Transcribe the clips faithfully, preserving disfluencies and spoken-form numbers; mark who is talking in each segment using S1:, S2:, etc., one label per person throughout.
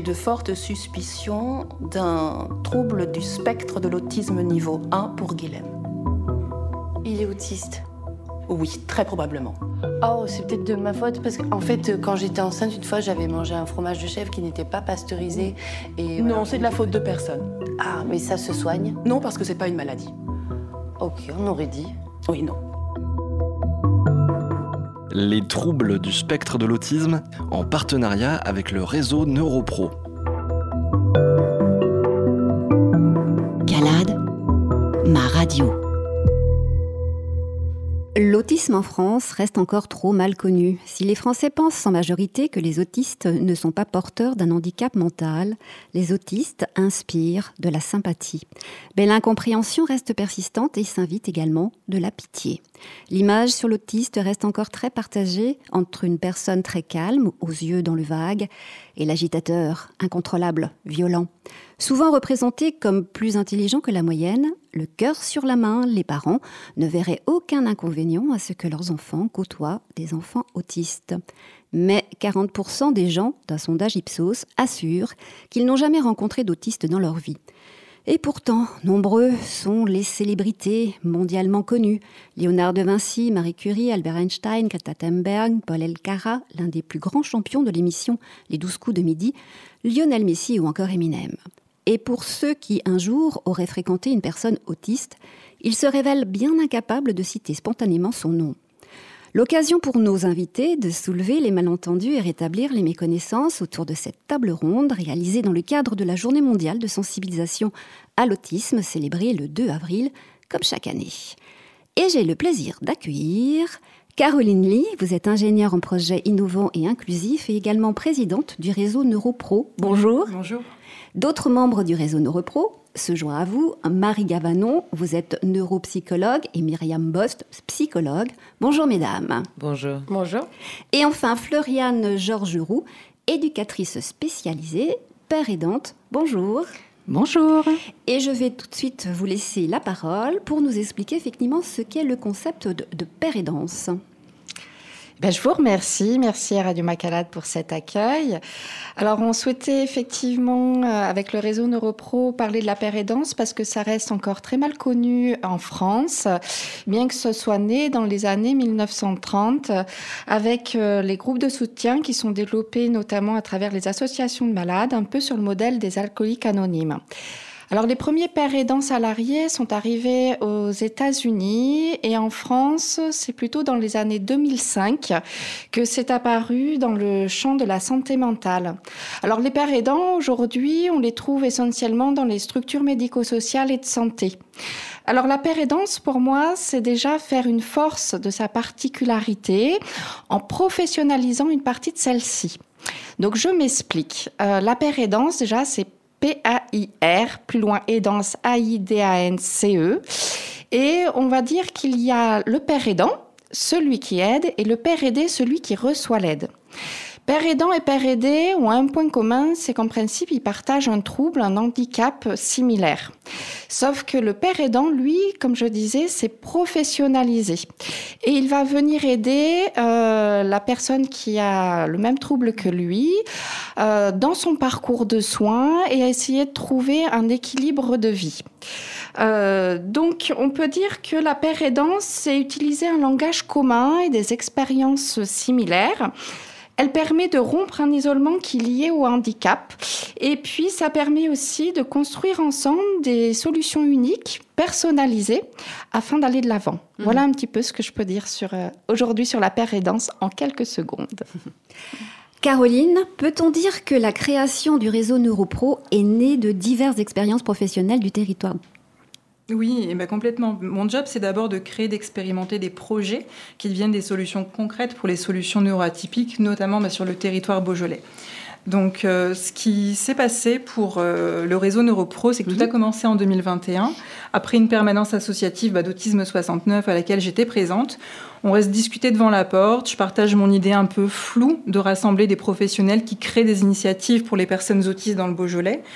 S1: de fortes suspicions d'un trouble du spectre de l'autisme niveau un pour Guilhem.
S2: Il est autiste?
S1: Oui, très probablement.
S2: Oh, c'est peut-être de ma faute, parce qu'en fait, quand j'étais enceinte, une fois, j'avais mangé un fromage de chèvre qui n'était pas pasteurisé. Et
S1: non,
S2: voilà.
S1: C'est de la faute de personne.
S2: Ah, mais ça se soigne?
S1: Non, parce que c'est pas une maladie.
S2: Ok, on aurait dit.
S1: Oui, non.
S3: Les troubles du spectre de l'autisme en partenariat avec le réseau NeuroPro.
S4: Calade, ma radio.
S5: L'autisme en France reste encore trop mal connu. Si les Français pensent en majorité que les autistes ne sont pas porteurs d'un handicap mental, les autistes inspirent de la sympathie. Mais l'incompréhension reste persistante et s'invite également de la pitié. L'image sur l'autiste reste encore très partagée entre une personne très calme, aux yeux dans le vague, et l'agitateur, incontrôlable, violent. Souvent représenté comme plus intelligent que la moyenne, le cœur sur la main, les parents ne verraient aucun inconvénient à ce que leurs enfants côtoient des enfants autistes. Mais quarante pour cent des gens d'un sondage Ipsos assurent qu'ils n'ont jamais rencontré d'autistes dans leur vie. Et pourtant, nombreux sont les célébrités mondialement connues. Léonard de Vinci, Marie Curie, Albert Einstein, Greta Thunberg, Paul Elkarat, l'un des plus grands champions de l'émission Les douze coups de midi, Lionel Messi ou encore Eminem. Et pour ceux qui, un jour, auraient fréquenté une personne autiste, ils se révèlent bien incapables de citer spontanément son nom. L'occasion pour nos invités de soulever les malentendus et rétablir les méconnaissances autour de cette table ronde réalisée dans le cadre de la Journée mondiale de sensibilisation à l'autisme célébrée le deux avril, comme chaque année. Et j'ai le plaisir d'accueillir Caroline Lee. Vous êtes ingénieure en projets innovants et inclusifs et également présidente du réseau NeuroPro. Bonjour.
S6: Bonjour.
S5: D'autres membres du réseau NeuroPro se joint à vous. Marie Gavanon, vous êtes neuropsychologue, et Myriam Bost, psychologue. Bonjour mesdames.
S6: Bonjour.
S2: Bonjour.
S5: Et enfin Floriane Georges-Roux, éducatrice spécialisée, père aidante. Bonjour.
S6: Bonjour.
S5: Et je vais tout de suite vous laisser la parole pour nous expliquer effectivement ce qu'est le concept de, de père aidance.
S6: Ben, je vous remercie. Merci à Radio Macalade pour cet accueil. Alors, on souhaitait effectivement, euh, avec le réseau NeuroPro, parler de la père aidance parce que ça reste encore très mal connu en France, bien que ce soit né dans les années mille neuf cent trente, avec euh, les groupes de soutien qui sont développés notamment à travers les associations de malades, un peu sur le modèle des alcooliques anonymes. Alors, les premiers pères aidants salariés sont arrivés aux États-Unis et en France, c'est plutôt dans les années deux mille cinq que c'est apparu dans le champ de la santé mentale. Alors, les pères aidants, aujourd'hui, on les trouve essentiellement dans les structures médico-sociales et de santé. Alors, la père aidance, pour moi, c'est déjà faire une force de sa particularité en professionnalisant une partie de celle-ci. Donc, je m'explique. Euh, la père aidance, déjà, c'est P A I R, plus loin aidance, A I D A N C E. Et on va dire qu'il y a le père aidant, celui qui aide, et le père aidé, celui qui reçoit l'aide. Père aidant et père aidé ont un point commun, c'est qu'en principe, ils partagent un trouble, un handicap similaire. Sauf que le père aidant, lui, comme je disais, c'est professionnalisé. Et il va venir aider euh, la personne qui a le même trouble que lui euh, dans son parcours de soins et à essayer de trouver un équilibre de vie. Euh, donc, on peut dire que la père aidance, c'est utiliser un langage commun et des expériences similaires. Elle permet de rompre un isolement qui est lié au handicap. Et puis, ça permet aussi de construire ensemble des solutions uniques, personnalisées, afin d'aller de l'avant. Mmh. Voilà un petit peu ce que je peux dire sur, euh, aujourd'hui sur la père aidance en quelques secondes.
S5: Caroline, peut-on dire que la création du réseau NeuroPro est née de diverses expériences professionnelles du territoire ?
S7: Oui, et ben complètement. Mon job, c'est d'abord de créer, d'expérimenter des projets qui deviennent des solutions concrètes pour les solutions neuroatypiques, notamment ben, sur le territoire beaujolais. Donc, euh, ce qui s'est passé pour euh, le réseau NeuroPro, c'est que mmh. tout a commencé en deux mille vingt et un, après une permanence associative bah, d'Autisme soixante-neuf à laquelle j'étais présente. On reste discuter devant la porte. Je partage mon idée un peu floue de rassembler des professionnels qui créent des initiatives pour les personnes autistes dans le Beaujolais.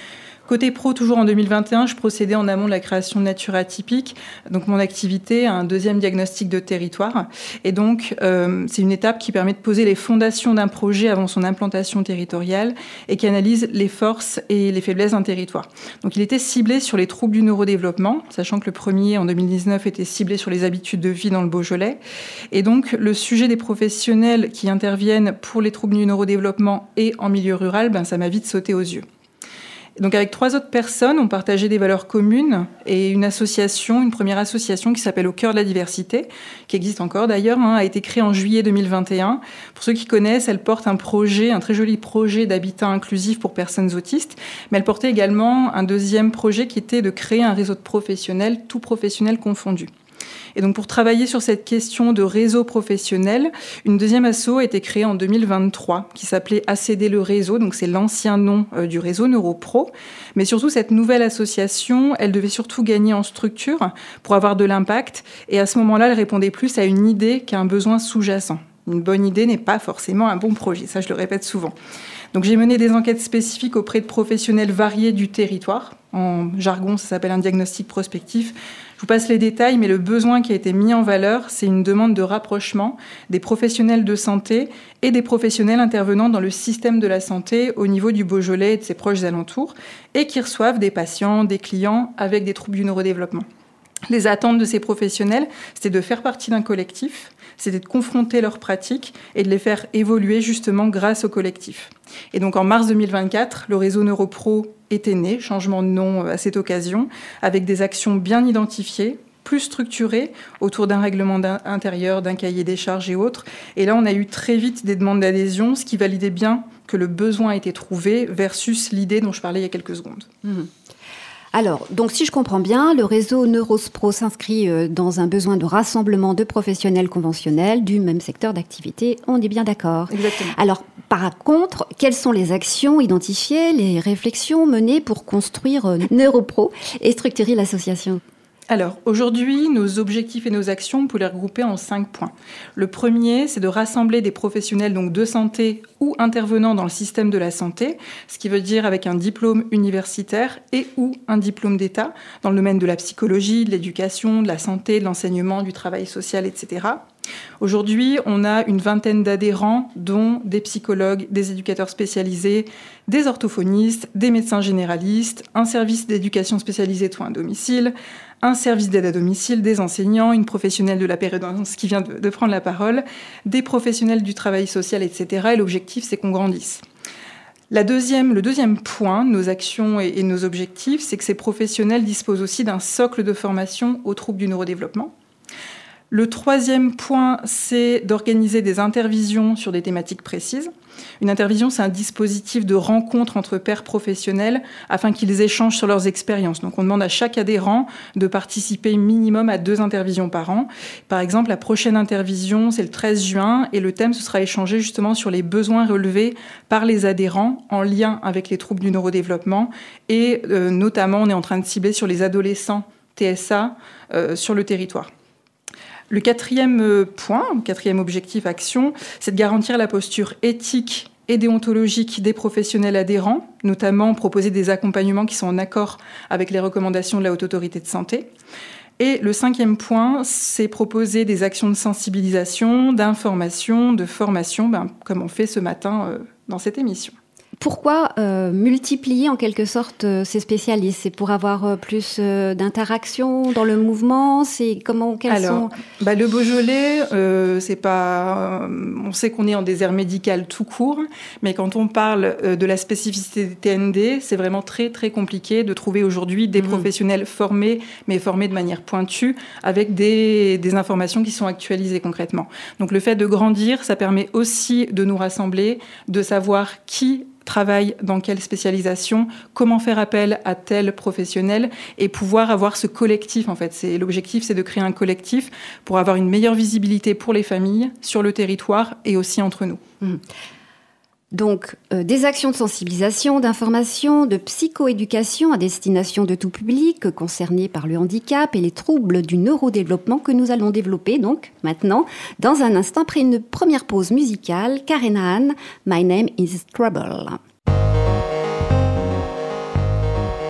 S7: Côté pro, toujours en deux mille vingt et un, je procédais en amont de la création de nature atypique, donc mon activité à un deuxième diagnostic de territoire. Et donc, euh, c'est une étape qui permet de poser les fondations d'un projet avant son implantation territoriale et qui analyse les forces et les faiblesses d'un territoire. Donc, il était ciblé sur les troubles du neurodéveloppement, sachant que le premier, en deux mille dix-neuf, était ciblé sur les habitudes de vie dans le Beaujolais. Et donc, le sujet des professionnels qui interviennent pour les troubles du neurodéveloppement et en milieu rural, ben, ça m'a vite sauté aux yeux. Donc avec trois autres personnes, on partageait des valeurs communes et une association, une première association qui s'appelle Au cœur de la diversité, qui existe encore d'ailleurs, hein, a été créée en juillet deux mille vingt et un. Pour ceux qui connaissent, elle porte un projet, un très joli projet d'habitat inclusif pour personnes autistes, mais elle portait également un deuxième projet qui était de créer un réseau de professionnels, tous professionnels confondus. Et donc pour travailler sur cette question de réseau professionnel, une deuxième asso a été créée en deux mille vingt-trois qui s'appelait A C D le réseau, donc c'est l'ancien nom euh, du réseau NeuroPro. Mais surtout cette nouvelle association, elle devait surtout gagner en structure pour avoir de l'impact. Et à ce moment-là, elle répondait plus à une idée qu'à un besoin sous-jacent. Une bonne idée n'est pas forcément un bon projet, ça je le répète souvent. Donc j'ai mené des enquêtes spécifiques auprès de professionnels variés du territoire. En jargon, ça s'appelle un diagnostic prospectif. Je vous passe les détails, mais le besoin qui a été mis en valeur, c'est une demande de rapprochement des professionnels de santé et des professionnels intervenant dans le système de la santé au niveau du Beaujolais et de ses proches alentours, et qui reçoivent des patients, des clients avec des troubles du neurodéveloppement. Les attentes de ces professionnels, c'était de faire partie d'un collectif, c'était de confronter leurs pratiques et de les faire évoluer justement grâce au collectif. Et donc en mars deux mille vingt-quatre, le réseau NeuroPro était né, changement de nom à cette occasion, avec des actions bien identifiées, plus structurées, autour d'un règlement intérieur, d'un cahier des charges et autres. Et là, on a eu très vite des demandes d'adhésion, ce qui validait bien que le besoin était trouvé versus l'idée dont je parlais il y a quelques secondes.
S5: Mmh. Alors, donc si je comprends bien, le réseau NeuroPro s'inscrit dans un besoin de rassemblement de professionnels conventionnels du même secteur d'activité. On est bien d'accord.
S7: Exactement.
S5: Alors, par contre, quelles sont les actions identifiées, les réflexions menées pour construire NeuroPro et structurer l'association ?
S7: Alors, aujourd'hui, nos objectifs et nos actions, on peut les regrouper en cinq points. Le premier, c'est de rassembler des professionnels donc de santé ou intervenant dans le système de la santé, ce qui veut dire avec un diplôme universitaire et ou un diplôme d'État dans le domaine de la psychologie, de l'éducation, de la santé, de l'enseignement, du travail social, et cetera. Aujourd'hui, on a une vingtaine d'adhérents, dont des psychologues, des éducateurs spécialisés, des orthophonistes, des médecins généralistes, un service d'éducation spécialisée de soins à domicile, un service d'aide à domicile, des enseignants, une professionnelle de la péridurance qui vient de, de prendre la parole, des professionnels du travail social, et cetera. Et l'objectif, c'est qu'on grandisse. La deuxième, le deuxième point, nos actions et, et nos objectifs, c'est que ces professionnels disposent aussi d'un socle de formation aux troubles du neurodéveloppement. Le troisième point, c'est d'organiser des intervisions sur des thématiques précises. Une intervision, c'est un dispositif de rencontre entre pairs professionnels afin qu'ils échangent sur leurs expériences. Donc, on demande à chaque adhérent de participer minimum à deux intervisions par an. Par exemple, la prochaine intervision, c'est le treize juin et le thème, ce sera échangé justement sur les besoins relevés par les adhérents en lien avec les troubles du neurodéveloppement et euh, notamment, on est en train de cibler sur les adolescents T S A euh, sur le territoire. Le quatrième point, le quatrième objectif action, c'est de garantir la posture éthique et déontologique des professionnels adhérents, notamment proposer des accompagnements qui sont en accord avec les recommandations de la Haute Autorité de Santé. Et le cinquième point, c'est proposer des actions de sensibilisation, d'information, de formation, ben, comme on fait ce matin euh, dans cette émission.
S5: Pourquoi euh, multiplier en quelque sorte euh, ces spécialistes ? C'est pour avoir euh, plus euh, d'interaction dans le mouvement ? C'est comment quels
S7: Alors,
S5: sont...
S7: bah, le Beaujolais, euh, c'est pas. Euh, on sait qu'on est en désert médical tout court, mais quand on parle euh, de la spécificité des T N D, c'est vraiment très très compliqué de trouver aujourd'hui des mmh. professionnels formés, mais formés de manière pointue, avec des, des informations qui sont actualisées concrètement. Donc, le fait de grandir, ça permet aussi de nous rassembler, de savoir qui travaille dans quelle spécialisation, comment faire appel à tel professionnel et pouvoir avoir ce collectif. En fait, c'est, l'objectif, c'est de créer un collectif pour avoir une meilleure visibilité pour les familles, sur le territoire et aussi entre nous.
S5: Mmh. Donc, euh, des actions de sensibilisation, d'information, de psychoéducation à destination de tout public concerné par le handicap et les troubles du neurodéveloppement que nous allons développer donc maintenant, dans un instant, après une première pause musicale. Karen Ann, My Name is Trouble.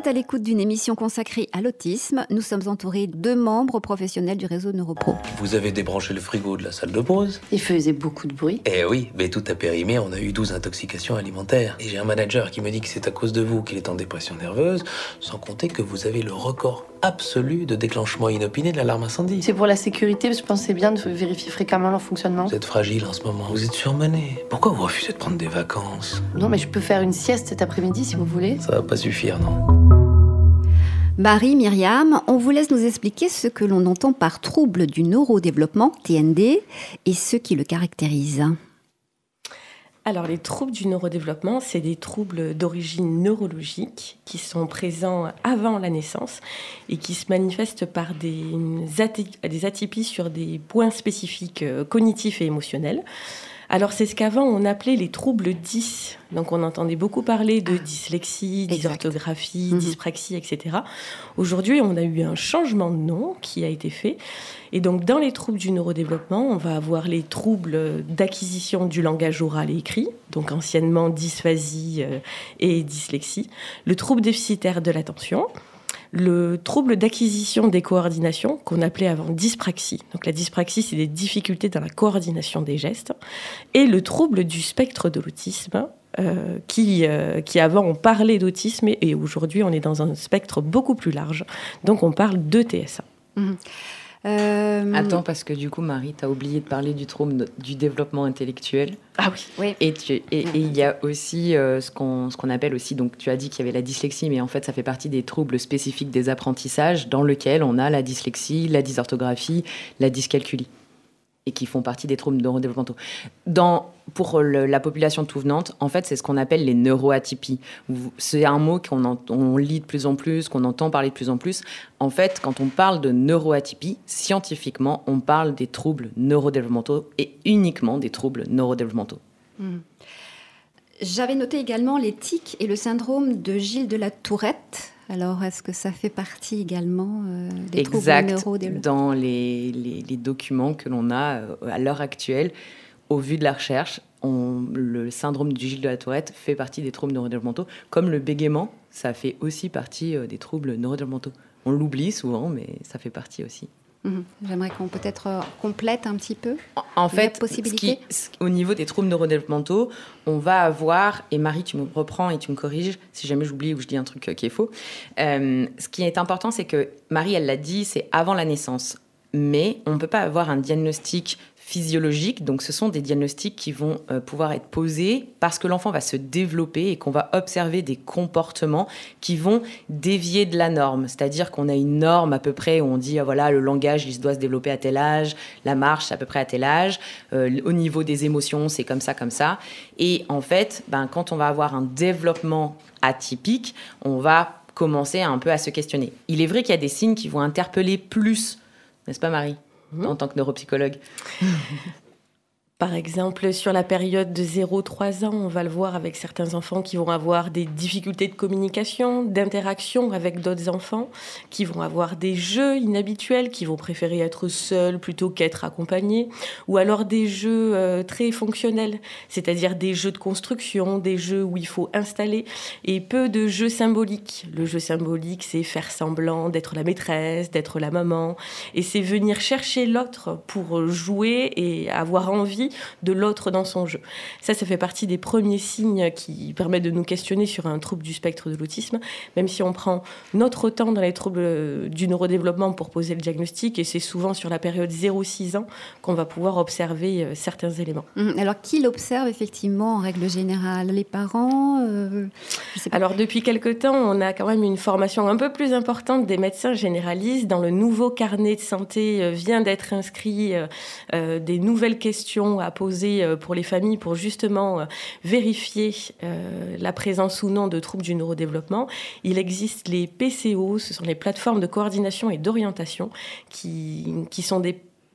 S5: êtes à l'écoute d'une émission consacrée à l'autisme. Nous sommes entourés de membres professionnels du réseau Neuropro.
S8: Vous avez débranché le frigo de la salle de pause.
S2: Il faisait beaucoup de bruit.
S8: Eh oui, mais tout a périmé, on a eu douze intoxications alimentaires. Et j'ai un manager qui me dit que c'est à cause de vous qu'il est en dépression nerveuse, sans compter que vous avez le record absolu de déclenchement inopiné de l'alarme incendie.
S2: C'est pour la sécurité, parce que je pensais bien de vérifier fréquemment leur fonctionnement.
S8: Vous êtes fragile en ce moment, vous êtes surmené. Pourquoi vous refusez de prendre des vacances?
S2: Non, mais je peux faire une sieste cet après-midi si vous voulez.
S8: Ça va pas suffire, non?
S5: Marie, Myriam, on vous laisse nous expliquer ce que l'on entend par trouble du neurodéveloppement, T N D, et ce qui le caractérise.
S9: Alors, les troubles du neurodéveloppement, c'est des troubles d'origine neurologique qui sont présents avant la naissance et qui se manifestent par des, aty- des atypies sur des points spécifiques euh, cognitifs et émotionnels. Alors, c'est ce qu'avant, on appelait les troubles dys. Donc, on entendait beaucoup parler de dyslexie, dysorthographie, mmh. dyspraxie, et cetera. Aujourd'hui, on a eu un changement de nom qui a été fait. Et donc, dans les troubles du neurodéveloppement, on va avoir les troubles d'acquisition du langage oral et écrit, donc anciennement dysphasie euh, et dyslexie, le trouble déficitaire de l'attention, le trouble d'acquisition des coordinations, qu'on appelait avant dyspraxie. Donc la dyspraxie, c'est des difficultés dans la coordination des gestes. Et le trouble du spectre de l'autisme, euh, qui, euh, qui avant on parlait d'autisme, et, et aujourd'hui on est dans un spectre beaucoup plus large. Donc on parle de T S A.
S5: Mmh. Euh...
S10: Attends, parce que du coup, Marie, tu as oublié de parler du trouble du développement intellectuel.
S9: Ah oui.
S5: oui.
S10: Et il y a aussi euh, ce qu'on ce qu'on appelle aussi, donc tu as dit qu'il y avait la dyslexie, mais en fait, ça fait partie des troubles spécifiques des apprentissages dans lesquels on a la dyslexie, la dysorthographie, la dyscalculie, et qui font partie des troubles neurodéveloppementaux. Dans, pour le, la population tout venante, en fait, c'est ce qu'on appelle les neuroatypies. C'est un mot qu'on en, on lit de plus en plus, qu'on entend parler de plus en plus. En fait, quand on parle de neuroatypie, scientifiquement, on parle des troubles neurodéveloppementaux et uniquement des troubles neurodéveloppementaux.
S5: Mmh. J'avais noté également les tics et le syndrome de Gilles de la Tourette. Alors, est-ce que ça fait partie également euh, des
S10: exact.
S5: troubles neurodéveloppementaux ?
S10: Dans les, les, les documents que l'on a euh, à l'heure actuelle, au vu de la recherche, on, le syndrome du Gilles de la Tourette fait partie des troubles neurodéveloppementaux, comme le bégaiement, ça fait aussi partie euh, des troubles neurodéveloppementaux. On l'oublie souvent, mais ça fait partie aussi.
S5: Mmh. J'aimerais qu'on peut-être euh, complète un petit peu.
S10: En, en fait, ce qui, ce, au niveau des troubles neurodéveloppementaux, on va avoir, et Marie, tu me reprends et tu me corriges si jamais j'oublie ou je dis un truc euh, qui est faux. Euh, ce qui est important, c'est que Marie, elle l'a dit, c'est avant la naissance. Mais on ne peut pas avoir un diagnostic physiologique, donc ce sont des diagnostics qui vont euh, pouvoir être posés parce que l'enfant va se développer et qu'on va observer des comportements qui vont dévier de la norme. C'est-à-dire qu'on a une norme à peu près où on dit, ah, voilà, le langage, il doit se développer à tel âge, la marche, à peu près à tel âge, euh, au niveau des émotions, c'est comme ça, comme ça. Et en fait, ben, quand on va avoir un développement atypique, on va commencer un peu à se questionner. Il est vrai qu'il y a des signes qui vont interpeller plus, n'est-ce pas, Marie ? Mmh. En tant que neuropsychologue.
S9: Par exemple, sur la période de zéro à trois ans, on va le voir avec certains enfants qui vont avoir des difficultés de communication, d'interaction avec d'autres enfants, qui vont avoir des jeux inhabituels, qui vont préférer être seuls plutôt qu'être accompagnés, ou alors des jeux euh, très fonctionnels, c'est-à-dire des jeux de construction, des jeux où il faut installer, et peu de jeux symboliques. Le jeu symbolique, c'est faire semblant d'être la maîtresse, d'être la maman, et c'est venir chercher l'autre pour jouer et avoir envie de l'autre dans son jeu. Ça, ça fait partie des premiers signes qui permettent de nous questionner sur un trouble du spectre de l'autisme, même si on prend notre temps dans les troubles du neurodéveloppement pour poser le diagnostic, et c'est souvent sur la période zéro à six ans qu'on va pouvoir observer certains éléments.
S5: Alors, qui l'observe effectivement en règle générale ? Les parents euh, je sais pas.
S9: Alors, depuis quelque temps, on a quand même une formation un peu plus importante des médecins généralistes. Dans le nouveau carnet de santé euh, vient d'être inscrit euh, euh, des nouvelles questions à poser pour les familles pour justement vérifier euh, la présence ou non de troubles du neurodéveloppement. Il existe les P C O, ce sont les plateformes de coordination et d'orientation qui, qui sont des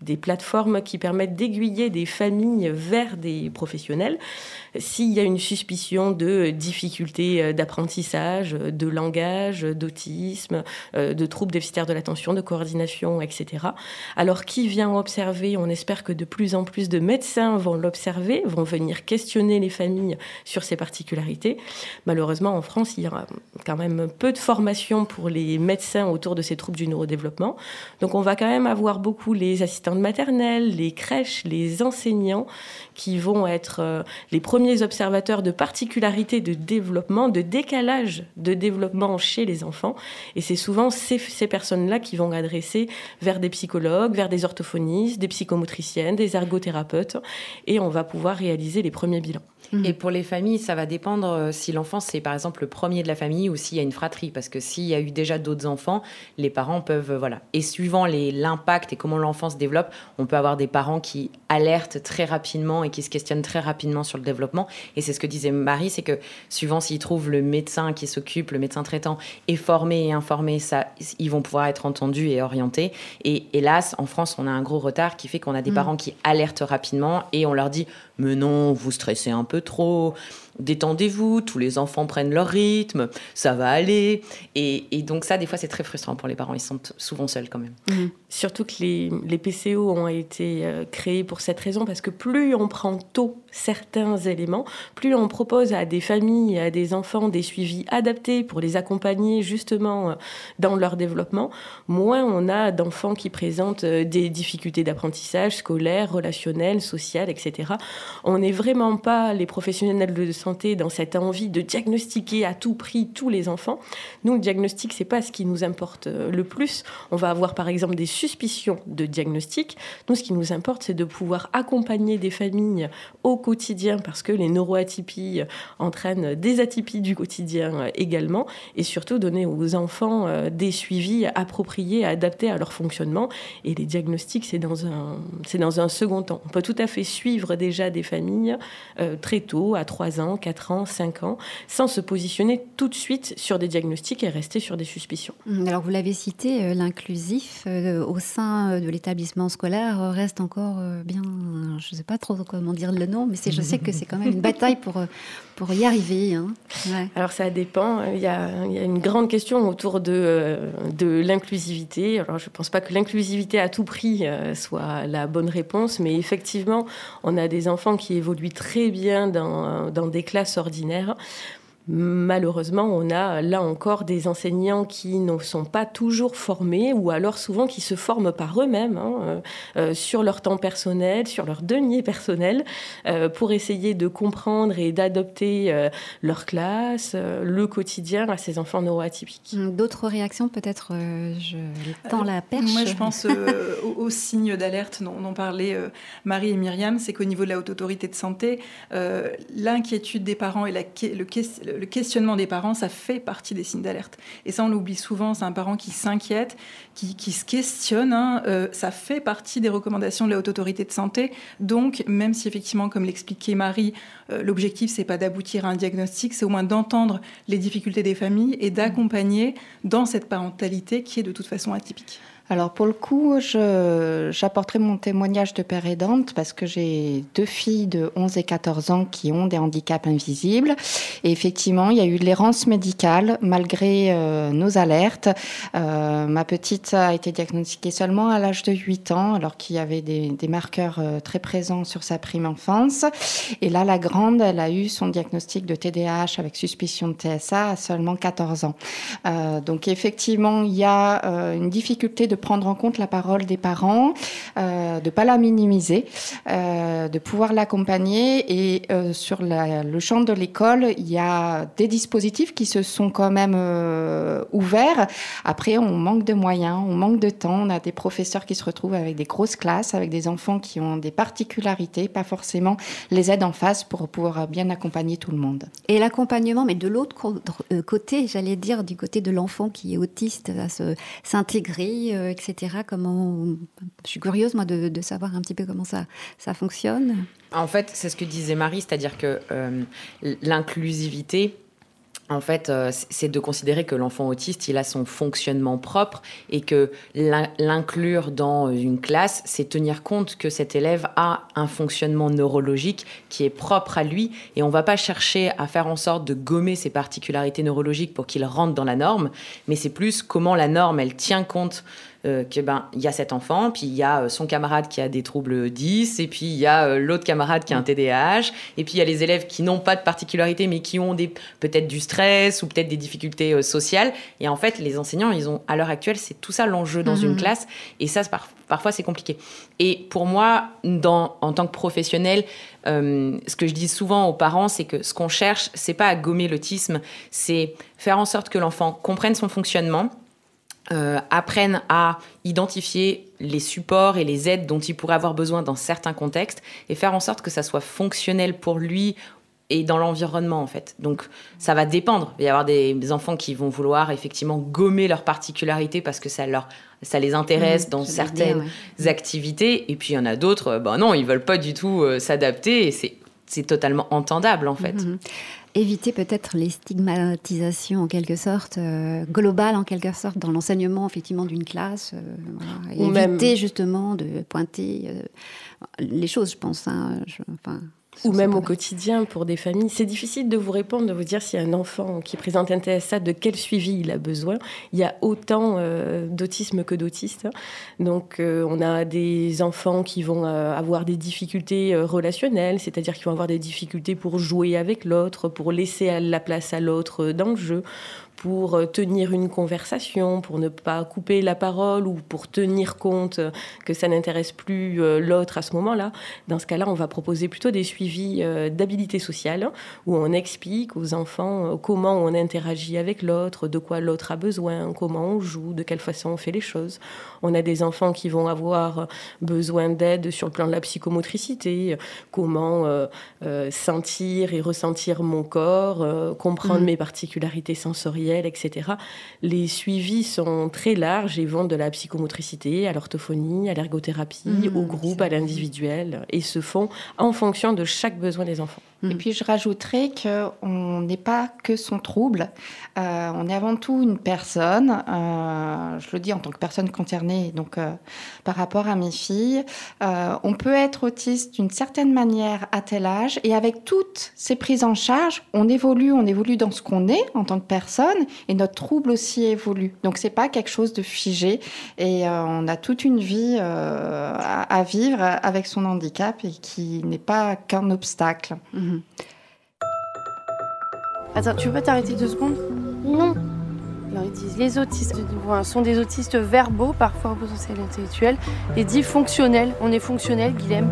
S9: des plateformes qui permettent d'aiguiller des familles vers des professionnels s'il y a une suspicion de difficultés d'apprentissage, de langage, d'autisme, de troubles déficitaires de l'attention, de coordination, et cetera. Alors, qui vient observer ? On espère que de plus en plus de médecins vont l'observer, vont venir questionner les familles sur ces particularités. Malheureusement, en France, il y a quand même peu de formation pour les médecins autour de ces troubles du neurodéveloppement. Donc, on va quand même avoir beaucoup les assistantes maternelles, les crèches, les enseignants qui vont être euh, les premiers observateurs de particularités de développement, de décalage de développement chez les enfants. Et c'est souvent ces, ces personnes-là qui vont adresser vers des psychologues, vers des orthophonistes, des psychomotriciennes, des ergothérapeutes. Et on va pouvoir réaliser les premiers bilans.
S10: Et pour les familles, ça va dépendre si l'enfant, c'est par exemple le premier de la famille ou s'il y a une fratrie. Parce que s'il y a eu déjà d'autres enfants, les parents peuvent... Voilà. Et suivant les, l'impact et comment l'enfant se développe, on peut avoir des parents qui alertent très rapidement et qui se questionnent très rapidement sur le développement. Et c'est ce que disait Marie, c'est que suivant s'ils trouvent le médecin qui s'occupe, le médecin traitant, est formé et informé, ça, ils vont pouvoir être entendus et orientés. Et hélas, en France, on a un gros retard qui fait qu'on a des mmh. parents qui alertent rapidement et on leur dit « Mais non, vous stressez un peu trop, détendez-vous, tous les enfants prennent leur rythme, ça va aller. » Et, et donc ça, des fois, c'est très frustrant pour les parents. Ils sont t- souvent seuls quand même.
S9: Mmh. Surtout que les, les P C O ont été euh, créés pour cette raison, parce que plus on prend tôt certains éléments, plus on propose à des familles, à des enfants, des suivis adaptés pour les accompagner justement euh, dans leur développement, moins on a d'enfants qui présentent euh, des difficultés d'apprentissage scolaire, relationnel, social, et cetera. On n'est vraiment pas, les professionnels de santé, dans cette envie de diagnostiquer à tout prix tous les enfants. Nous, le diagnostic, c'est pas ce qui nous importe le plus. On va avoir par exemple des suspicions de diagnostic. Nous, ce qui nous importe, c'est de pouvoir accompagner des familles au quotidien, parce que les neuroatypies entraînent des atypies du quotidien également, et surtout donner aux enfants des suivis appropriés, adaptés à leur fonctionnement. Et les diagnostics, c'est dans un, c'est dans un second temps. On peut tout à fait suivre déjà des familles euh, très tôt, à trois ans, quatre ans, cinq ans, sans se positionner tout de suite sur des diagnostics et rester sur des suspicions.
S5: Alors, vous l'avez cité, euh, l'inclusif euh, au sein de l'établissement scolaire euh, reste encore euh, bien, je ne sais pas trop comment dire le nom, mais c'est, je sais que c'est quand même une bataille pour, pour y arriver. Hein. Ouais.
S9: Alors, ça dépend. Il y a, il y a une grande question autour de, de l'inclusivité. Alors, je ne pense pas que l'inclusivité à tout prix soit la bonne réponse, mais effectivement, on a des enfants qui évoluent très bien dans, dans des classes ordinaires. Malheureusement, on a là encore des enseignants qui ne sont pas toujours formés, ou alors souvent qui se forment par eux-mêmes, hein, euh, sur leur temps personnel, sur leur denier personnel, euh, pour essayer de comprendre et d'adopter euh, leur classe, euh, le quotidien à ces enfants neuroatypiques.
S5: D'autres réactions, peut-être, euh, je tends la perche.
S7: Moi, je pense euh, aux, aux signes d'alerte dont, dont parlaient euh, Marie et Myriam, c'est qu'au niveau de la Haute Autorité de Santé, euh, l'inquiétude des parents et la, le, le Le questionnement des parents, ça fait partie des signes d'alerte. Et ça, on l'oublie souvent, c'est un parent qui s'inquiète, qui, qui se questionne. Hein, euh, ça fait partie des recommandations de la Haute Autorité de Santé. Donc, même si effectivement, comme l'expliquait Marie, euh, l'objectif, c'est pas d'aboutir à un diagnostic, c'est au moins d'entendre les difficultés des familles et d'accompagner dans cette parentalité qui est de toute façon atypique.
S6: Alors pour le coup, je, j'apporterai mon témoignage de père aidante parce que j'ai deux filles de onze et quatorze ans qui ont des handicaps invisibles. Et effectivement, il y a eu de l'errance médicale malgré euh, nos alertes. Euh, ma petite a été diagnostiquée seulement à l'âge de huit ans, alors qu'il y avait des, des marqueurs euh, très présents sur sa prime enfance. Et là, la grande, elle a eu son diagnostic de T D A H avec suspicion de T S A à seulement quatorze ans. Euh, donc effectivement, il y a euh, une difficulté de prendre en compte la parole des parents, euh, de ne pas la minimiser, euh, de pouvoir l'accompagner. Et euh, sur la, le champ de l'école, il y a des dispositifs qui se sont quand même euh, ouverts. Après, on manque de moyens, on manque de temps. On a des professeurs qui se retrouvent avec des grosses classes, avec des enfants qui ont des particularités, pas forcément les aides en face pour pouvoir bien accompagner tout le monde.
S5: Et l'accompagnement, mais de l'autre côté, j'allais dire, du côté de l'enfant qui est autiste, à se, s'intégrer, euh, et cetera. Comment... Je suis curieuse, moi, de, de savoir un petit peu comment ça, ça fonctionne.
S10: En fait, c'est ce que disait Marie, c'est-à-dire que euh, l'inclusivité, en fait, euh, c'est de considérer que l'enfant autiste, il a son fonctionnement propre et que l'inclure dans une classe, c'est tenir compte que cet élève a un fonctionnement neurologique qui est propre à lui et on ne va pas chercher à faire en sorte de gommer ses particularités neurologiques pour qu'il rentre dans la norme, mais c'est plus comment la norme, elle tient compte Euh, que ben il y a cet enfant, puis il y a euh, son camarade qui a des troubles dix, et puis il y a euh, l'autre camarade qui a un T D A H, et puis il y a les élèves qui n'ont pas de particularité mais qui ont des peut-être du stress ou peut-être des difficultés euh, sociales. Et en fait, les enseignants, ils ont à l'heure actuelle, c'est tout ça l'enjeu dans mmh. une classe, et ça par, parfois c'est compliqué. Et pour moi, dans, en tant que professionnel, euh, ce que je dis souvent aux parents, c'est que ce qu'on cherche, c'est pas à gommer l'autisme, c'est faire en sorte que l'enfant comprenne son fonctionnement. Euh, apprennent à identifier les supports et les aides dont il pourrait avoir besoin dans certains contextes et faire en sorte que ça soit fonctionnel pour lui et dans l'environnement, en fait. Donc, ça va dépendre. Il va y avoir des, des enfants qui vont vouloir effectivement gommer leurs particularités parce que ça, leur, ça les intéresse mmh, dans certaines dire, ouais. activités. Et puis, il y en a d'autres, ben non, ils ne veulent pas du tout euh, s'adapter et c'est, c'est totalement entendable, en fait.
S5: Mmh. Éviter peut-être les stigmatisations en quelque sorte, euh, globales en quelque sorte, dans l'enseignement effectivement d'une classe. Euh, voilà. Et Ou éviter même... justement de pointer euh, les choses, je pense. Hein, je, enfin,
S9: Ou même au quotidien pour des familles. C'est difficile de vous répondre, de vous dire si un enfant qui présente un T S A, de quel suivi il a besoin. Il y a autant euh, d'autisme que d'autistes. Donc euh, on a des enfants qui vont euh, avoir des difficultés euh, relationnelles, c'est-à-dire qu'ils vont avoir des difficultés pour jouer avec l'autre, pour laisser la place à l'autre dans le jeu, pour tenir une conversation, pour ne pas couper la parole ou pour tenir compte que ça n'intéresse plus l'autre à ce moment-là. Dans ce cas-là, on va proposer plutôt des suivis d'habilité sociale où on explique aux enfants comment on interagit avec l'autre, de quoi l'autre a besoin, comment on joue, de quelle façon on fait les choses. On a des enfants qui vont avoir besoin d'aide sur le plan de la psychomotricité, comment euh, euh, sentir et ressentir mon corps, euh, comprendre mmh. mes particularités sensorielles, et cetera. Les suivis sont très larges et vont de la psychomotricité à l'orthophonie, à l'ergothérapie, mmh, au groupe, à l'individuel, et se font en fonction de chaque besoin des enfants.
S6: Et puis je rajouterais qu'on n'est pas que son trouble, euh, on est avant tout une personne, euh, je le dis en tant que personne concernée, donc euh, par rapport à mes filles, euh, on peut être autiste d'une certaine manière à tel âge, et avec toutes ces prises en charge, on évolue, on évolue dans ce qu'on est en tant que personne, et notre trouble aussi évolue. Donc c'est pas quelque chose de figé, et euh, on a toute une vie euh, à, à vivre avec son handicap, et qui n'est pas qu'un obstacle. Mmh.
S2: Attends, tu peux t'arrêter deux secondes ?
S11: Non.
S2: Alors ils disent les autistes sont des autistes verbaux, parfois au potentiel intellectuel, et dits fonctionnels. On est fonctionnel, Guilhem.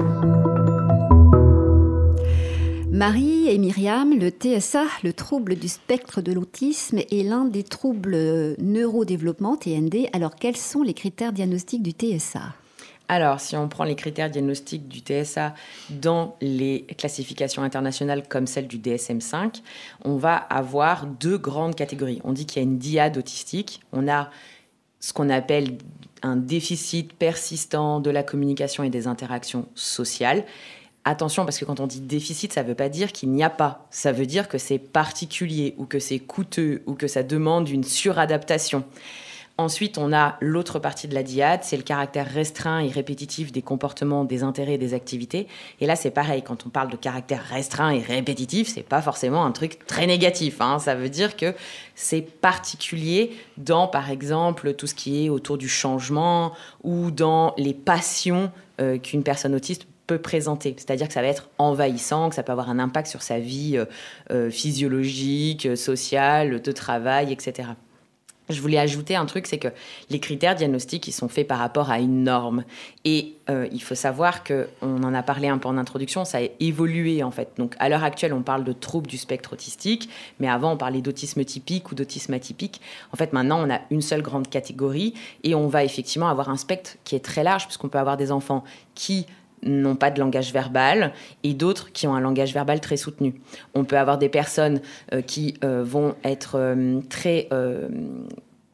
S5: Marie et Myriam, le T S A, le trouble du spectre de l'autisme, est l'un des troubles neurodéveloppement, T N D. Alors quels sont les critères diagnostiques du T S A ?
S10: Alors, si on prend les critères diagnostiques du T S A dans les classifications internationales comme celle du D S M cinq, on va avoir deux grandes catégories. On dit qu'il y a une dyade autistique. On a ce qu'on appelle un déficit persistant de la communication et des interactions sociales. Attention, parce que quand on dit déficit, ça ne veut pas dire qu'il n'y a pas. Ça veut dire que c'est particulier ou que c'est coûteux ou que ça demande une suradaptation. Ensuite, on a l'autre partie de la dyade, c'est le caractère restreint et répétitif des comportements, des intérêts et des activités. Et là, c'est pareil, quand on parle de caractère restreint et répétitif, c'est pas forcément un truc très négatif, hein. Ça veut dire que c'est particulier dans, par exemple, tout ce qui est autour du changement ou dans les passions euh, qu'une personne autiste peut présenter. C'est-à-dire que ça va être envahissant, que ça peut avoir un impact sur sa vie euh, euh, physiologique, sociale, de travail, et cetera. Je voulais ajouter un truc, c'est que les critères diagnostiques, ils sont faits par rapport à une norme. Et euh, il faut savoir qu'on en a parlé un peu en introduction, ça a évolué en fait. Donc à l'heure actuelle, on parle de troubles du spectre autistique, mais avant, on parlait d'autisme typique ou d'autisme atypique. En fait, maintenant, on a une seule grande catégorie et on va effectivement avoir un spectre qui est très large, puisqu'on peut avoir des enfants qui n'ont pas de langage verbal et d'autres qui ont un langage verbal très soutenu. On peut avoir des personnes euh, qui euh, vont être euh, très... Euh,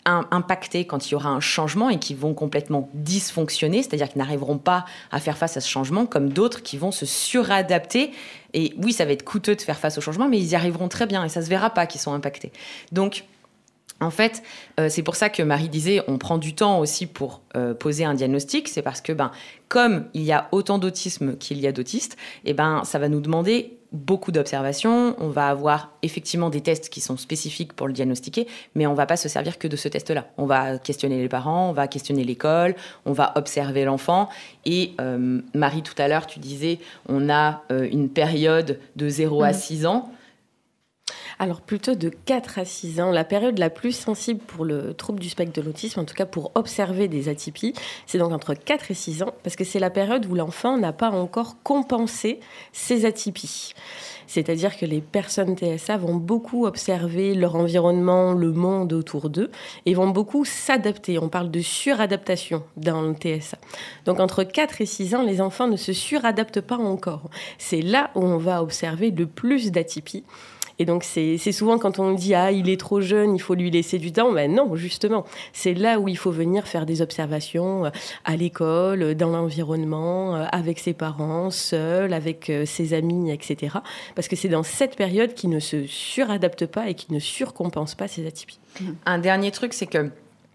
S10: impactés quand il y aura un changement et qui vont complètement dysfonctionner, c'est-à-dire qu'ils n'arriveront pas à faire face à ce changement, comme d'autres qui vont se suradapter. Et oui, ça va être coûteux de faire face au changement, mais ils y arriveront très bien et ça ne se verra pas qu'ils sont impactés. Donc, en fait, euh, c'est pour ça que Marie disait, on prend du temps aussi pour euh, poser un diagnostic. C'est parce que, ben, comme il y a autant d'autisme qu'il y a d'autistes, eh ben, ça va nous demander beaucoup d'observations. On va avoir effectivement des tests qui sont spécifiques pour le diagnostiquer, mais on ne va pas se servir que de ce test-là. On va questionner les parents, on va questionner l'école, on va observer l'enfant. Et euh, Marie, tout à l'heure, tu disais, on a euh, une période de zéro à six ans.
S9: Alors plutôt de quatre à six ans, la période la plus sensible pour le trouble du spectre de l'autisme, en tout cas pour observer des atypies, c'est donc entre quatre et six ans, parce que c'est la période où l'enfant n'a pas encore compensé ses atypies. C'est-à-dire que les personnes T S A vont beaucoup observer leur environnement, le monde autour d'eux, et vont beaucoup s'adapter. On parle de suradaptation dans le T S A. Donc entre quatre et six ans, les enfants ne se suradaptent pas encore. C'est là où on va observer le plus d'atypies. Et donc, c'est, c'est souvent quand on dit « Ah, il est trop jeune, il faut lui laisser du temps ». Ben non, justement, c'est là où il faut venir faire des observations à l'école, dans l'environnement, avec ses parents, seul, avec ses amis, et cetera. Parce que c'est dans cette période qu'il ne se suradapte pas et qu'il ne surcompense pas ses atypies.
S10: Un dernier truc, c'est que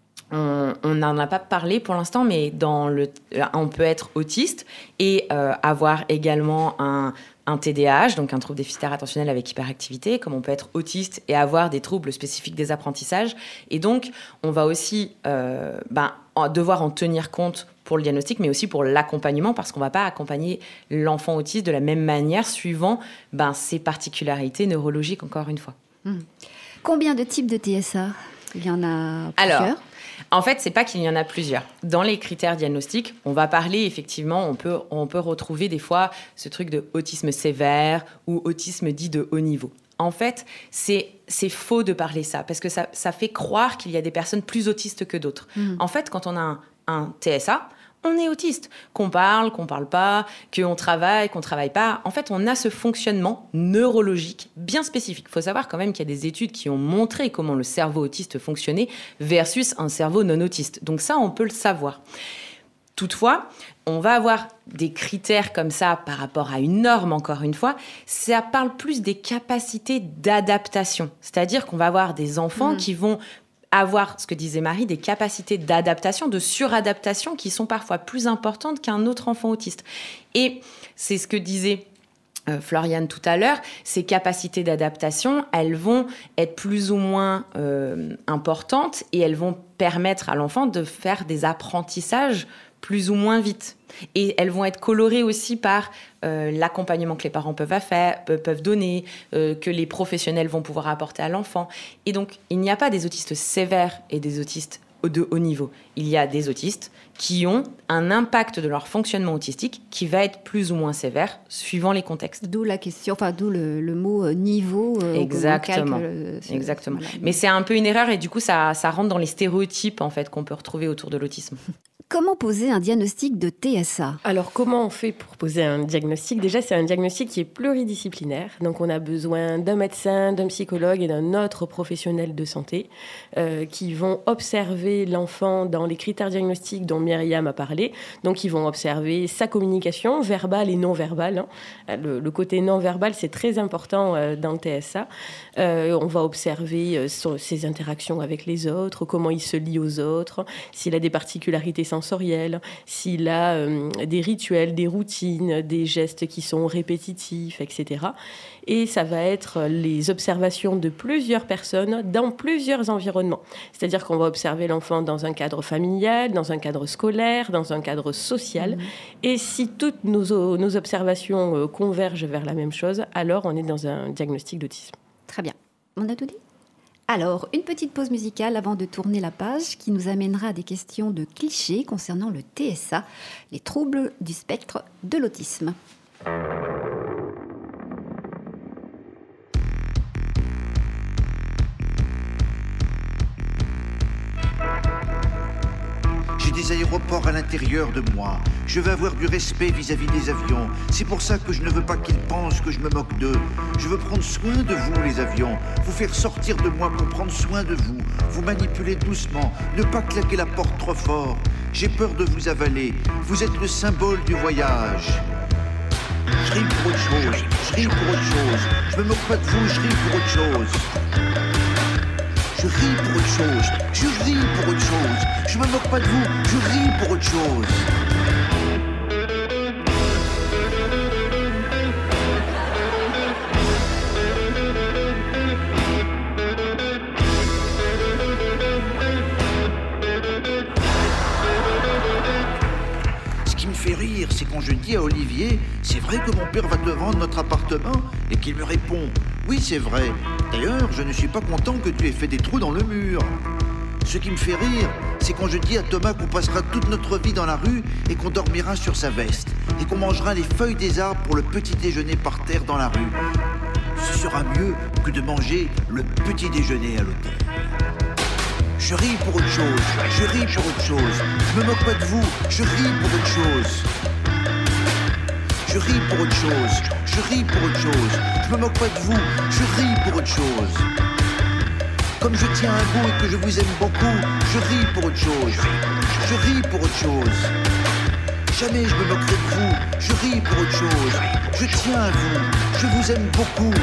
S10: on n'en a pas parlé pour l'instant, mais dans le, on peut être autiste et euh, avoir également un, un T D A H, donc un trouble déficitaire attentionnel avec hyperactivité, comme on peut être autiste et avoir des troubles spécifiques des apprentissages. Et donc, on va aussi euh, ben, devoir en tenir compte pour le diagnostic, mais aussi pour l'accompagnement, parce qu'on ne va pas accompagner l'enfant autiste de la même manière, suivant ben, ses particularités neurologiques, encore une fois.
S5: Mmh. Combien de types de T S A ? Il y en a plusieurs.
S10: Alors, en fait, c'est pas qu'il y en a plusieurs. Dans les critères diagnostiques, on va parler effectivement, on peut, on peut retrouver des fois ce truc de autisme sévère ou autisme dit de haut niveau. En fait, c'est, c'est faux de parler ça, parce que ça, ça fait croire qu'il y a des personnes plus autistes que d'autres. Mmh. En fait, quand on a un, un T S A, on est autiste. Qu'on parle, qu'on parle pas, qu'on travaille, qu'on travaille pas. En fait, on a ce fonctionnement neurologique bien spécifique. Il faut savoir quand même qu'il y a des études qui ont montré comment le cerveau autiste fonctionnait versus un cerveau non autiste. Donc ça, on peut le savoir. Toutefois, on va avoir des critères comme ça par rapport à une norme, encore une fois. Ça parle plus des capacités d'adaptation. C'est-à-dire qu'on va avoir des enfants mmh. qui vont avoir, ce que disait Marie, des capacités d'adaptation, de suradaptation qui sont parfois plus importantes qu'un autre enfant autiste. Et c'est ce que disait euh, Floriane tout à l'heure, ces capacités d'adaptation, elles vont être plus ou moins euh, importantes et elles vont permettre à l'enfant de faire des apprentissages plus ou moins vite. Et elles vont être colorées aussi par euh, l'accompagnement que les parents peuvent, faire, peuvent donner, euh, que les professionnels vont pouvoir apporter à l'enfant. Et donc, il n'y a pas des autistes sévères et des autistes de haut niveau. Il y a des autistes qui ont un impact de leur fonctionnement autistique qui va être plus ou moins sévère suivant les contextes.
S5: D'où la question, enfin d'où le, le mot niveau. Euh,
S10: Exactement.
S5: Calque, ce,
S10: Exactement.
S5: Voilà.
S10: Mais c'est un peu une erreur et du coup, ça, ça rentre dans les stéréotypes en fait qu'on peut retrouver autour de l'autisme.
S5: Comment poser un diagnostic de T S A ?
S9: Alors, comment on fait pour poser un diagnostic ? Déjà, c'est un diagnostic qui est pluridisciplinaire. Donc, on a besoin d'un médecin, d'un psychologue et d'un autre professionnel de santé euh, qui vont observer l'enfant dans les critères diagnostiques dont Myriam a parlé. Donc, ils vont observer sa communication verbale et non verbale. Hein. Le, le côté non verbal, c'est très important euh, dans le T S A. Euh, on va observer euh, son, ses interactions avec les autres, comment il se lie aux autres, s'il a des particularités sensorielles, s'il a euh, des rituels, des routines, des gestes qui sont répétitifs, et cetera. Et ça va être les observations de plusieurs personnes dans plusieurs environnements. C'est-à-dire qu'on va observer l'enfant dans un cadre familial, dans un cadre scolaire, dans un cadre social. Mmh. Et si toutes nos, nos observations euh, convergent vers la même chose, alors on est dans un diagnostic d'autisme.
S5: Très bien. On a tout dit ? Alors, une petite pause musicale avant de tourner la page qui nous amènera à des questions de clichés concernant le T S A, les troubles du spectre de l'autisme.
S11: J'ai J'ai des aéroports à l'intérieur de moi. Je veux avoir du respect vis-à-vis des avions. C'est pour ça que je ne veux pas qu'ils pensent que je me moque d'eux. Je veux prendre soin de vous, les avions. Vous faire sortir de moi pour prendre soin de vous. Vous manipuler doucement. Ne pas claquer la porte trop fort. J'ai peur de vous avaler. Vous êtes le symbole du voyage. Je ris pour autre chose. Je ris pour autre chose. Je me moque pas de vous, je ris pour autre chose. Je ris pour autre chose, je ris pour autre chose. Je me moque pas de vous, je ris pour autre chose. Ce qui me fait rire, c'est quand je dis à Olivier, c'est vrai que mon père va te vendre notre appartement, et qu'il me répond, oui c'est vrai. D'ailleurs, je ne suis pas content que tu aies fait des trous dans le mur. Ce qui me fait rire, c'est quand je dis à Thomas qu'on passera toute notre vie dans la rue et qu'on dormira sur sa veste et qu'on mangera les feuilles des arbres pour le petit déjeuner par terre dans la rue. Ce sera mieux que de manger le petit déjeuner à l'hôtel. Je ris pour autre chose, je ris pour autre chose. Je me moque pas de vous, je ris pour autre chose. Je ris pour autre chose, je ris pour autre chose. Je me moque pas de vous, je ris pour autre chose. Comme je tiens à vous et que je vous aime beaucoup, je ris pour autre chose. Je ris pour autre chose. Jamais je me moquerai de vous, je ris pour autre chose. Je tiens à vous, je vous aime beaucoup.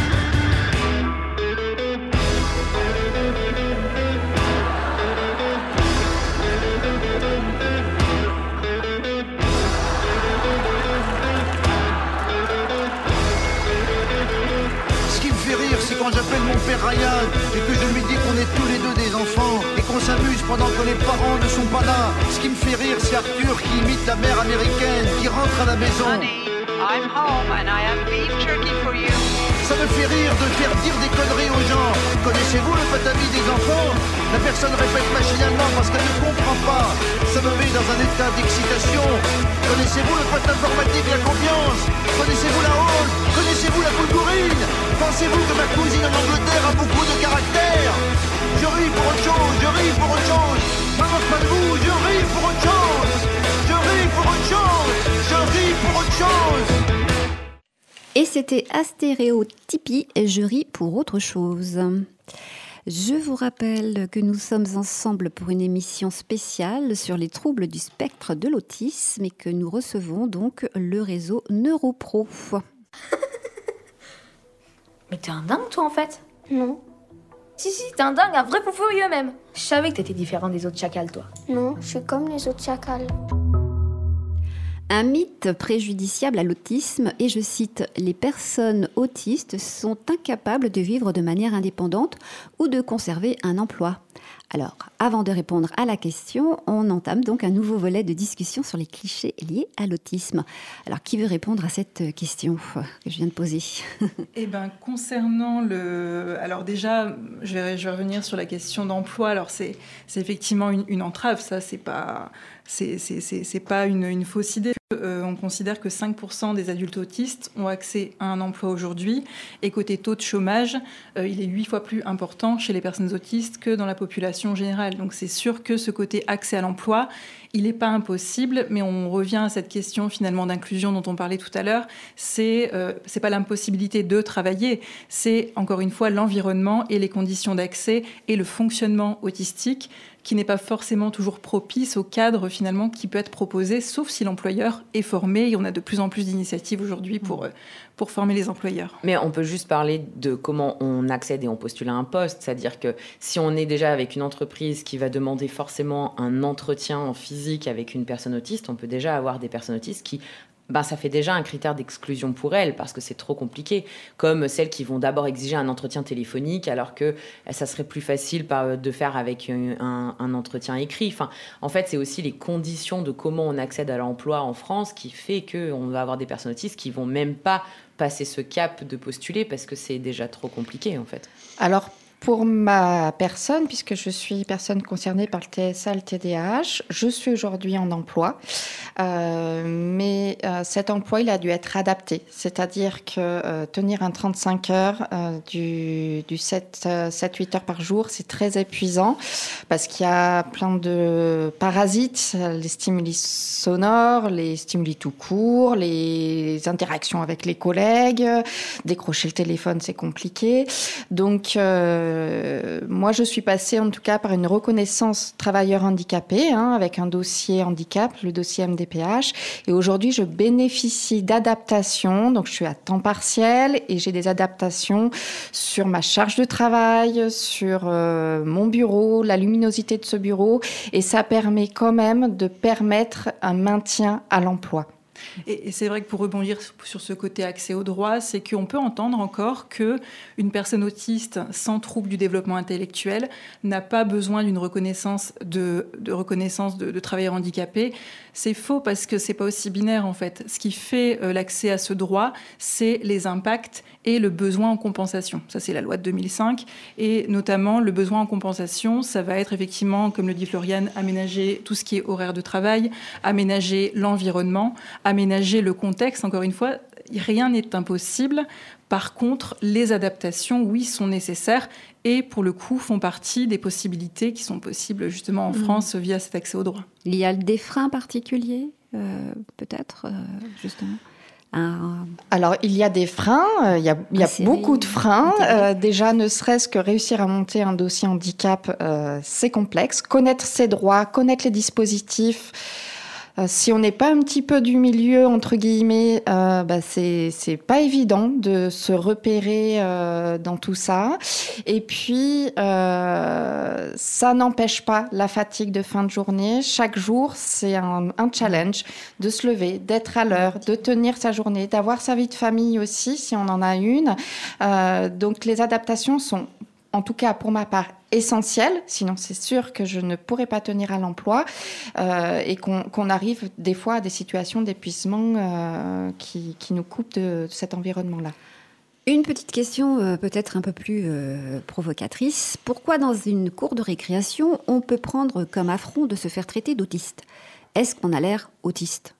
S11: Quand j'appelle mon père Ryan et que je lui dis qu'on est tous les deux des enfants et qu'on s'amuse pendant que les parents ne sont pas là. Ce qui me fait rire, c'est Arthur qui imite la mère américaine qui rentre à la maison. Honey, I'm home and I have beef jerky for you. Ça me fait rire de faire dire des conneries aux gens. Connaissez-vous le patami des enfants? La personne répète machinalement parce qu'elle ne comprend pas. Ça me met dans un état d'excitation. Connaissez-vous le pote informatique, la confiance? Connaissez-vous la honte? Connaissez-vous la boulgourine? Pensez-vous que ma cousine en Angleterre a beaucoup de caractère? Je ris pour autre chose, je ris pour autre chose. Je me moque pas de vous, je ris pour autre chose. Je ris pour autre chose, je ris pour autre chose.
S5: Et c'était Astéréotypie et je ris pour autre chose. Je vous rappelle que nous sommes ensemble pour une émission spéciale sur les troubles du spectre de l'autisme et que nous recevons donc le réseau Neuropro.
S12: Mais t'es un dingue toi en fait?
S13: Non.
S12: Si si, t'es un dingue, un vrai fou furieux même. Je savais que t'étais différent des autres chacals toi.
S13: Non, je suis comme les autres chacals.
S5: Un mythe préjudiciable à l'autisme, et je cite, « Les personnes autistes sont incapables de vivre de manière indépendante ou de conserver un emploi ». Alors, avant de répondre à la question, on entame donc un nouveau volet de discussion sur les clichés liés à l'autisme. Alors, qui veut répondre à cette question que je viens de poser?
S7: Eh bien, concernant le... Alors déjà, je vais, je vais revenir sur la question d'emploi. Alors, c'est, c'est effectivement une, une entrave, ça, c'est pas... C'est, c'est, c'est, c'est pas une, une fausse idée. Euh, on considère que cinq pour cent des adultes autistes ont accès à un emploi aujourd'hui. Et côté taux de chômage, euh, il est huit fois plus important chez les personnes autistes que dans la population générale. Donc c'est sûr que ce côté accès à l'emploi, il n'est pas impossible, mais on revient à cette question finalement d'inclusion dont on parlait tout à l'heure. C'est, euh, c'est pas l'impossibilité de travailler, c'est encore une fois l'environnement et les conditions d'accès et le fonctionnement autistique qui n'est pas forcément toujours propice au cadre finalement qui peut être proposé, sauf si l'employeur est formé. Et on a de plus en plus d'initiatives aujourd'hui pour, pour former les employeurs.
S10: Mais on peut juste parler de comment on accède et on postule à un poste. C'est-à-dire que si on est déjà avec une entreprise qui va demander forcément un entretien en physique avec une personne autiste, on peut déjà avoir des personnes autistes qui... Ben, ça fait déjà un critère d'exclusion pour elles parce que c'est trop compliqué, comme celles qui vont d'abord exiger un entretien téléphonique alors que ça serait plus facile de faire avec un, un entretien écrit. Enfin, en fait, c'est aussi les conditions de comment on accède à l'emploi en France qui fait qu'on va avoir des personnes autistes qui vont même pas passer ce cap de postuler parce que c'est déjà trop compliqué en fait.
S6: Alors, Pour ma personne, puisque je suis personne concernée par le T S A, le T D A H, je suis aujourd'hui en emploi, euh, mais euh, cet emploi, il a dû être adapté. C'est-à-dire que euh, tenir un trente-cinq heures, euh, du, du sept à huit heures par jour, c'est très épuisant parce qu'il y a plein de parasites, les stimuli sonores, les stimuli tout court, les interactions avec les collègues. Décrocher le téléphone, c'est compliqué. Donc, euh, moi, je suis passée en tout cas par une reconnaissance travailleur handicapé, hein, avec un dossier handicap, le dossier M D P H. Et aujourd'hui, je bénéficie d'adaptations. Donc, je suis à temps partiel et j'ai des adaptations sur ma charge de travail, sur euh, mon bureau, la luminosité de ce bureau. Et ça permet quand même de permettre un maintien à l'emploi.
S7: Et, et c'est vrai que pour rebondir sur ce côté accès au droit, c'est qu'on peut entendre encore qu'une personne autiste sans trouble du développement intellectuel n'a pas besoin d'une reconnaissance de, de, reconnaissance de, de travailleur handicapé. C'est faux parce que c'est pas aussi binaire en fait. Ce qui fait euh, l'accès à ce droit, c'est les impacts et le besoin en compensation. Ça, c'est la loi de deux mille cinq. Et notamment, le besoin en compensation, ça va être effectivement, comme le dit Floriane, aménager tout ce qui est horaire de travail, aménager l'environnement, aménager le contexte. Encore une fois, rien n'est impossible. Par contre, les adaptations, oui, sont nécessaires et pour le coup font partie des possibilités qui sont possibles justement en mmh. France via cet accès au droit.
S5: Il y a des freins particuliers, euh, peut-être, euh, justement Un...
S6: Alors, il y a des freins, euh, il y a, il y a beaucoup de freins. Euh, déjà, ne serait-ce que réussir à monter un dossier handicap, euh, c'est complexe. Connaître ses droits, connaître les dispositifs. Euh, si on n'est pas un petit peu du milieu, entre guillemets, euh, bah c'est, c'est pas évident de se repérer euh, dans tout ça. Et puis, euh, ça n'empêche pas la fatigue de fin de journée. Chaque jour, c'est un, un challenge de se lever, d'être à l'heure, de tenir sa journée, d'avoir sa vie de famille aussi, si on en a une. Euh, donc, les adaptations sont, en tout cas pour ma part, essentiel, sinon c'est sûr que je ne pourrais pas tenir à l'emploi euh, et qu'on, qu'on arrive des fois à des situations d'épuisement euh, qui, qui nous coupent de, de cet environnement-là.
S5: Une petite question euh, peut-être un peu plus euh, provocatrice. Pourquoi dans une cour de récréation, on peut prendre comme affront de se faire traiter d'autiste ? Est-ce qu'on a l'air autiste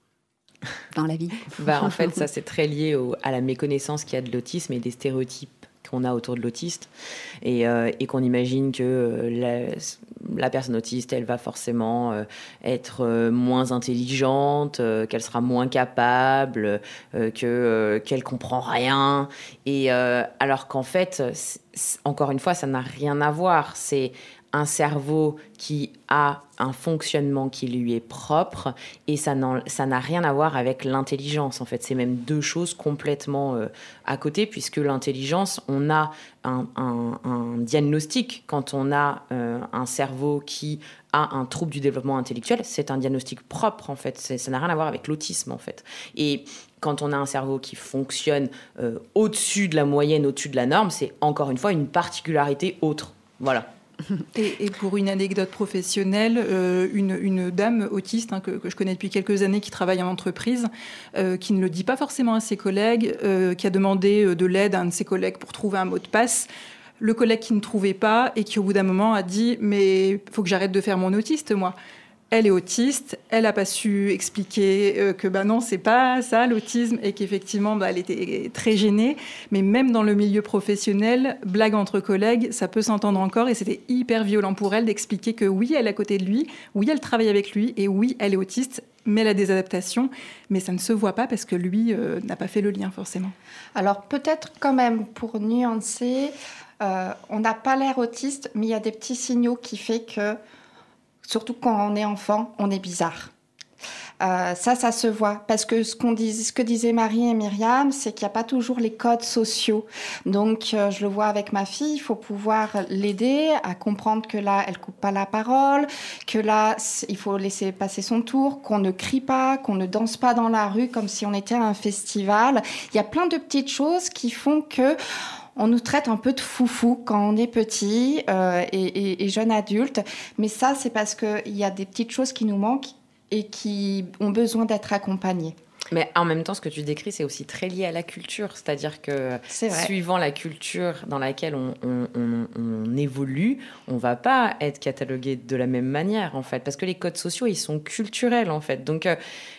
S5: dans la vie ?
S10: Bah, en fait, ça c'est très lié au, à la méconnaissance qu'il y a de l'autisme et des stéréotypes qu'on a autour de l'autiste et, euh, et qu'on imagine que euh, la, la personne autiste, elle va forcément euh, être euh, moins intelligente, euh, qu'elle sera moins capable, euh, que, euh, qu'elle comprend rien. Et euh, alors qu'en fait, encore une fois, ça n'a rien à voir. C'est un cerveau qui a un fonctionnement qui lui est propre et ça, ça n'a rien à voir avec l'intelligence. En fait, c'est même deux choses complètement euh, à côté puisque l'intelligence, on a un, un, un diagnostic quand on a euh, un cerveau qui a un trouble du développement intellectuel. C'est un diagnostic propre, en fait. C'est, ça n'a rien à voir avec l'autisme, en fait. Et quand on a un cerveau qui fonctionne euh, au-dessus de la moyenne, au-dessus de la norme, c'est encore une fois une particularité autre. Voilà.
S7: Et, et pour une anecdote professionnelle, euh, une, une dame autiste hein, que, que je connais depuis quelques années qui travaille en entreprise, euh, qui ne le dit pas forcément à ses collègues, euh, qui a demandé de l'aide à un de ses collègues pour trouver un mot de passe. Le collègue qui ne trouvait pas et qui au bout d'un moment a dit « mais il faut que j'arrête de faire mon autiste, moi ». Elle est autiste, elle n'a pas su expliquer euh, que bah non, c'est pas ça l'autisme et qu'effectivement bah, elle était très gênée. Mais même dans le milieu professionnel, blague entre collègues, ça peut s'entendre encore et c'était hyper violent pour elle d'expliquer que oui, elle est à côté de lui, oui, elle travaille avec lui et oui, elle est autiste, mais elle a des adaptations. Mais ça ne se voit pas parce que lui euh, n'a pas fait le lien forcément.
S6: Alors peut-être quand même pour nuancer, euh, on n'a pas l'air autiste, mais il y a des petits signaux qui font que surtout quand on est enfant, on est bizarre. Euh, ça, ça se voit. Parce que ce, qu'on dis, ce que disaient Marie et Myriam, c'est qu'il n'y a pas toujours les codes sociaux. Donc, euh, je le vois avec ma fille, il faut pouvoir l'aider à comprendre que là, elle ne coupe pas la parole, que là, il faut laisser passer son tour, qu'on ne crie pas, qu'on ne danse pas dans la rue comme si on était à un festival. Il y a plein de petites choses qui font que on nous traite un peu de foufou quand on est petit euh, et, et, et jeune adulte. Mais ça, c'est parce qu'il y a des petites choses qui nous manquent et qui ont besoin d'être accompagnées.
S10: Mais en même temps, ce que tu décris, c'est aussi très lié à la culture. C'est-à-dire que suivant la culture dans laquelle on, on, on, on évolue, on ne va pas être catalogué de la même manière, en fait. Parce que les codes sociaux, ils sont culturels, en fait. Donc, euh,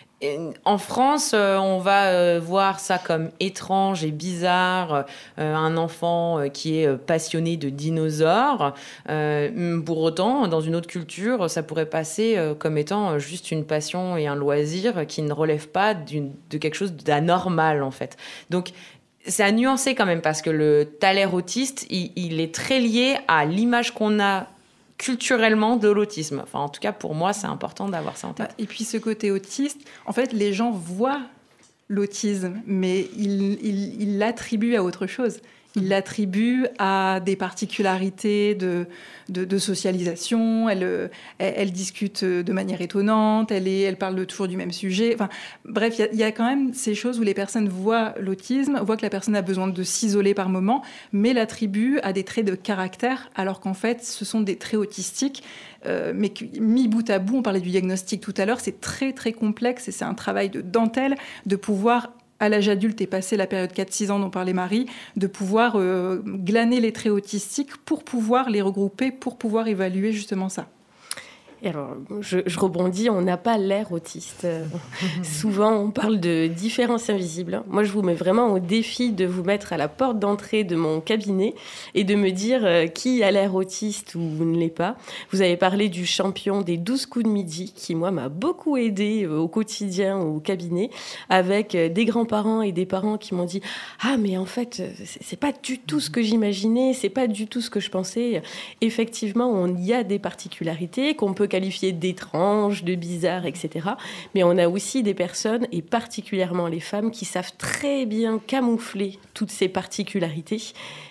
S10: en France, euh, on va euh, voir ça comme étrange et bizarre. Euh, un enfant euh, qui est passionné de dinosaures. Euh, pour autant, dans une autre culture, ça pourrait passer euh, comme étant juste une passion et un loisir qui ne relève pas d'une, de quelque chose d'anormal, en fait. Donc, c'est à nuancer quand même, parce que le thaler autiste, il, il est très lié à l'image qu'on a culturellement de l'autisme. Enfin, en tout cas, pour moi, c'est important d'avoir ça en tête.
S7: Et puis, ce côté autiste, en fait, les gens voient l'autisme, mais ils, ils, ils l'attribuent à autre chose. Ils l'attribuent à des particularités de, de, de socialisation. Elle, elle, elle discute de manière étonnante. Elle, est, elle parle toujours du même sujet. Enfin, bref, il y, y a quand même ces choses où les personnes voient l'autisme, voient que la personne a besoin de s'isoler par moment, mais l'attribuent à des traits de caractère, alors qu'en fait, ce sont des traits autistiques. Euh, mais mis bout à bout, on parlait du diagnostic tout à l'heure, c'est très, très complexe et c'est un travail de dentelle de pouvoir, à l'âge adulte et passé la période quatre six ans dont parlait Marie, de pouvoir euh, glaner les traits autistiques pour pouvoir les regrouper, pour pouvoir évaluer justement ça.
S9: Et alors, je, je rebondis, on n'a pas l'air autiste. Souvent, on parle de différence invisible. Moi, je vous mets vraiment au défi de vous mettre à la porte d'entrée de mon cabinet et de me dire euh, qui a l'air autiste ou ne l'est pas. Vous avez parlé du champion des douze coups de midi, qui, moi, m'a beaucoup aidé euh, au quotidien, au cabinet, avec euh, des grands-parents et des parents qui m'ont dit « Ah, mais en fait, c'est, c'est pas du tout ce que j'imaginais, c'est pas du tout ce que je pensais. » Effectivement, il y a des particularités qu'on peut qualifié d'étranges, de bizarres, et cetera. Mais on a aussi des personnes, et particulièrement les femmes, qui savent très bien camoufler toutes ces particularités.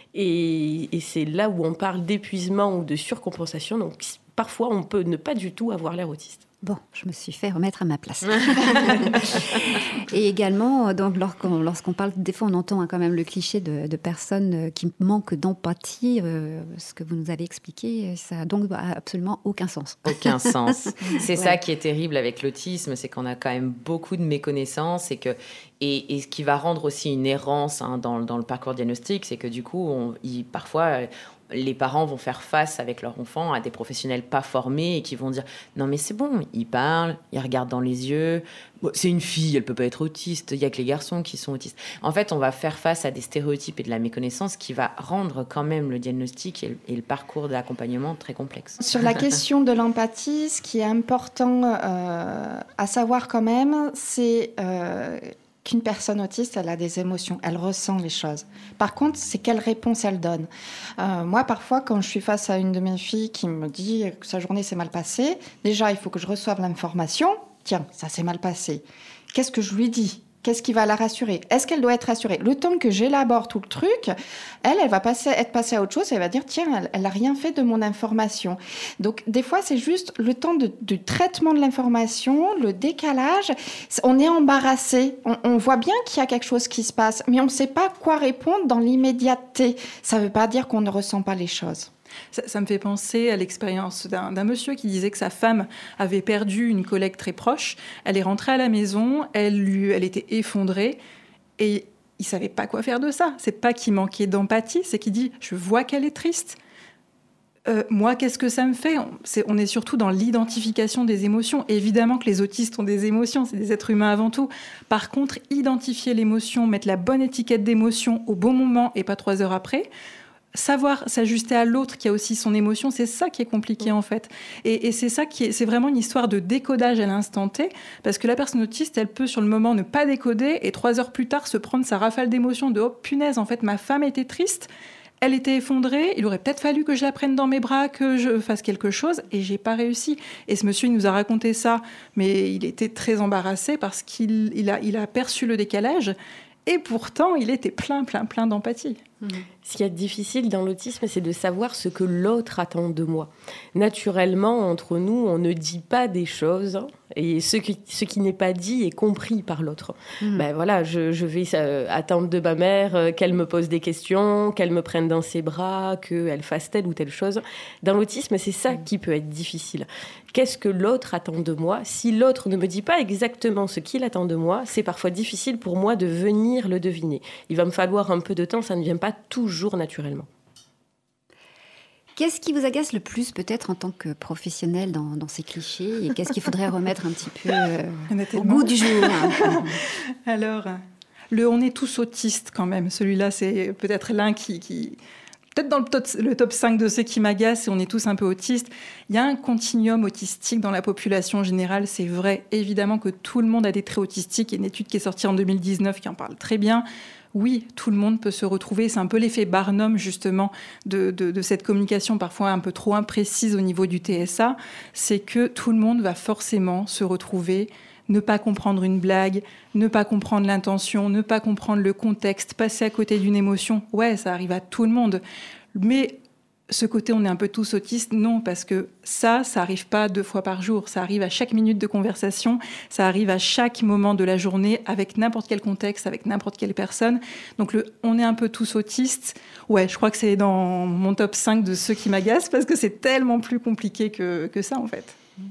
S9: Et, et c'est là où on parle d'épuisement ou de surcompensation. Donc parfois, on peut ne pas du tout avoir l'air autiste.
S5: Bon, je me suis fait remettre à ma place. Et également, donc, lorsqu'on, lorsqu'on parle, des fois on entend hein, quand même le cliché de, de personnes qui manquent d'empathie. Euh, ce que vous nous avez expliqué, ça n'a donc absolument aucun sens.
S10: Aucun sens. C'est
S5: ouais.
S10: ça qui est terrible avec l'autisme, c'est qu'on a quand même beaucoup de méconnaissances et que et, et ce qui va rendre aussi une errance hein, dans, dans le parcours diagnostic, c'est que du coup, on, il, parfois les parents vont faire face avec leur enfant à des professionnels pas formés et qui vont dire « Non mais c'est bon, il parle, il regarde dans les yeux, bon, c'est une fille, elle peut pas être autiste, il y a que les garçons qui sont autistes. » En fait, on va faire face à des stéréotypes et de la méconnaissance qui va rendre quand même le diagnostic et le, et le parcours d'accompagnement très complexe.
S6: Sur la question de l'empathie, ce qui est important euh, à savoir quand même, c'est... Euh, qu'une personne autiste, elle a des émotions, elle ressent les choses. Par contre, c'est quelle réponse elle donne. Euh, moi, parfois, quand je suis face à une de mes filles qui me dit que sa journée s'est mal passée, déjà, il faut que je reçoive l'information. Tiens, ça s'est mal passé. Qu'est-ce que je lui dis ? Qu'est-ce qui va la rassurer ? Est-ce qu'elle doit être rassurée ? Le temps que j'élabore tout le truc, elle, elle va passer, être passée à autre chose. Elle va dire, tiens, elle n'a rien fait de mon information. Donc, des fois, c'est juste le temps de, du traitement de l'information, le décalage. On est embarrassé. On, on voit bien qu'il y a quelque chose qui se passe, mais on ne sait pas quoi répondre dans l'immédiateté. Ça ne veut pas dire qu'on ne ressent pas les choses.
S7: Ça, ça me fait penser à l'expérience d'un, d'un monsieur qui disait que sa femme avait perdu une collègue très proche. Elle est rentrée à la maison, elle, lui, elle était effondrée et il ne savait pas quoi faire de ça. C'est pas qu'il manquait d'empathie, c'est qu'il dit « je vois qu'elle est triste ». Euh, moi, qu'est-ce que ça me fait ? on, c'est, on est surtout dans l'identification des émotions. Évidemment que les autistes ont des émotions, c'est des êtres humains avant tout. Par contre, identifier l'émotion, mettre la bonne étiquette d'émotion au bon moment et pas trois heures après, savoir s'ajuster à l'autre qui a aussi son émotion, c'est ça qui est compliqué en fait. Et, et c'est ça qui est, c'est vraiment une histoire de décodage à l'instant T, parce que la personne autiste, elle peut sur le moment ne pas décoder et trois heures plus tard se prendre sa rafale d'émotions de « oh punaise, en fait ma femme était triste ». Elle était effondrée, il aurait peut-être fallu que je la prenne dans mes bras, que je fasse quelque chose, et j'ai pas réussi. Et ce monsieur, il nous a raconté ça, mais il était très embarrassé parce qu'il il a, il a perçu le décalage, et pourtant, il était plein, plein, plein d'empathie.
S9: Ce qui est difficile dans l'autisme, c'est de savoir ce que l'autre attend de moi. Naturellement, entre nous, on ne dit pas des choses et ce qui, ce qui n'est pas dit est compris par l'autre. Mmh. Ben voilà, je, je vais euh, attendre de ma mère euh, qu'elle me pose des questions, qu'elle me prenne dans ses bras, qu'elle fasse telle ou telle chose. Dans l'autisme, c'est ça mmh. qui peut être difficile. Qu'est-ce que l'autre attend de moi ? Si l'autre ne me dit pas exactement ce qu'il attend de moi, c'est parfois difficile pour moi de venir le deviner. Il va me falloir un peu de temps, ça ne vient pas toujours naturellement.
S5: Qu'est-ce qui vous agace le plus peut-être en tant que professionnel dans, dans ces clichés et qu'est-ce qu'il faudrait remettre un petit peu euh, au goût du jour?
S7: Alors, le « on est tous autistes » quand même, celui-là c'est peut-être l'un qui... qui... Peut-être dans le top, le top cinq de ceux qui m'agacent, et on est tous un peu autistes. Il y a un continuum autistique dans la population générale, c'est vrai. Évidemment que tout le monde a des traits autistiques. Il y a une étude qui est sortie en deux mille dix-neuf qui en parle très bien. Oui, tout le monde peut se retrouver. C'est un peu l'effet Barnum, justement, de, de, de cette communication parfois un peu trop imprécise au niveau du T S A. C'est que tout le monde va forcément se retrouver, ne pas comprendre une blague, ne pas comprendre l'intention, ne pas comprendre le contexte, passer à côté d'une émotion. Ouais, ça arrive à tout le monde. Mais ce côté, on est un peu tous autistes, non, parce que ça, ça arrive pas deux fois par jour. Ça arrive à chaque minute de conversation, ça arrive à chaque moment de la journée, avec n'importe quel contexte, avec n'importe quelle personne. Donc, le « on est un peu tous autistes », ouais, je crois que c'est dans mon top cinq de ceux qui m'agacent, parce que c'est tellement plus compliqué que, que ça, en fait.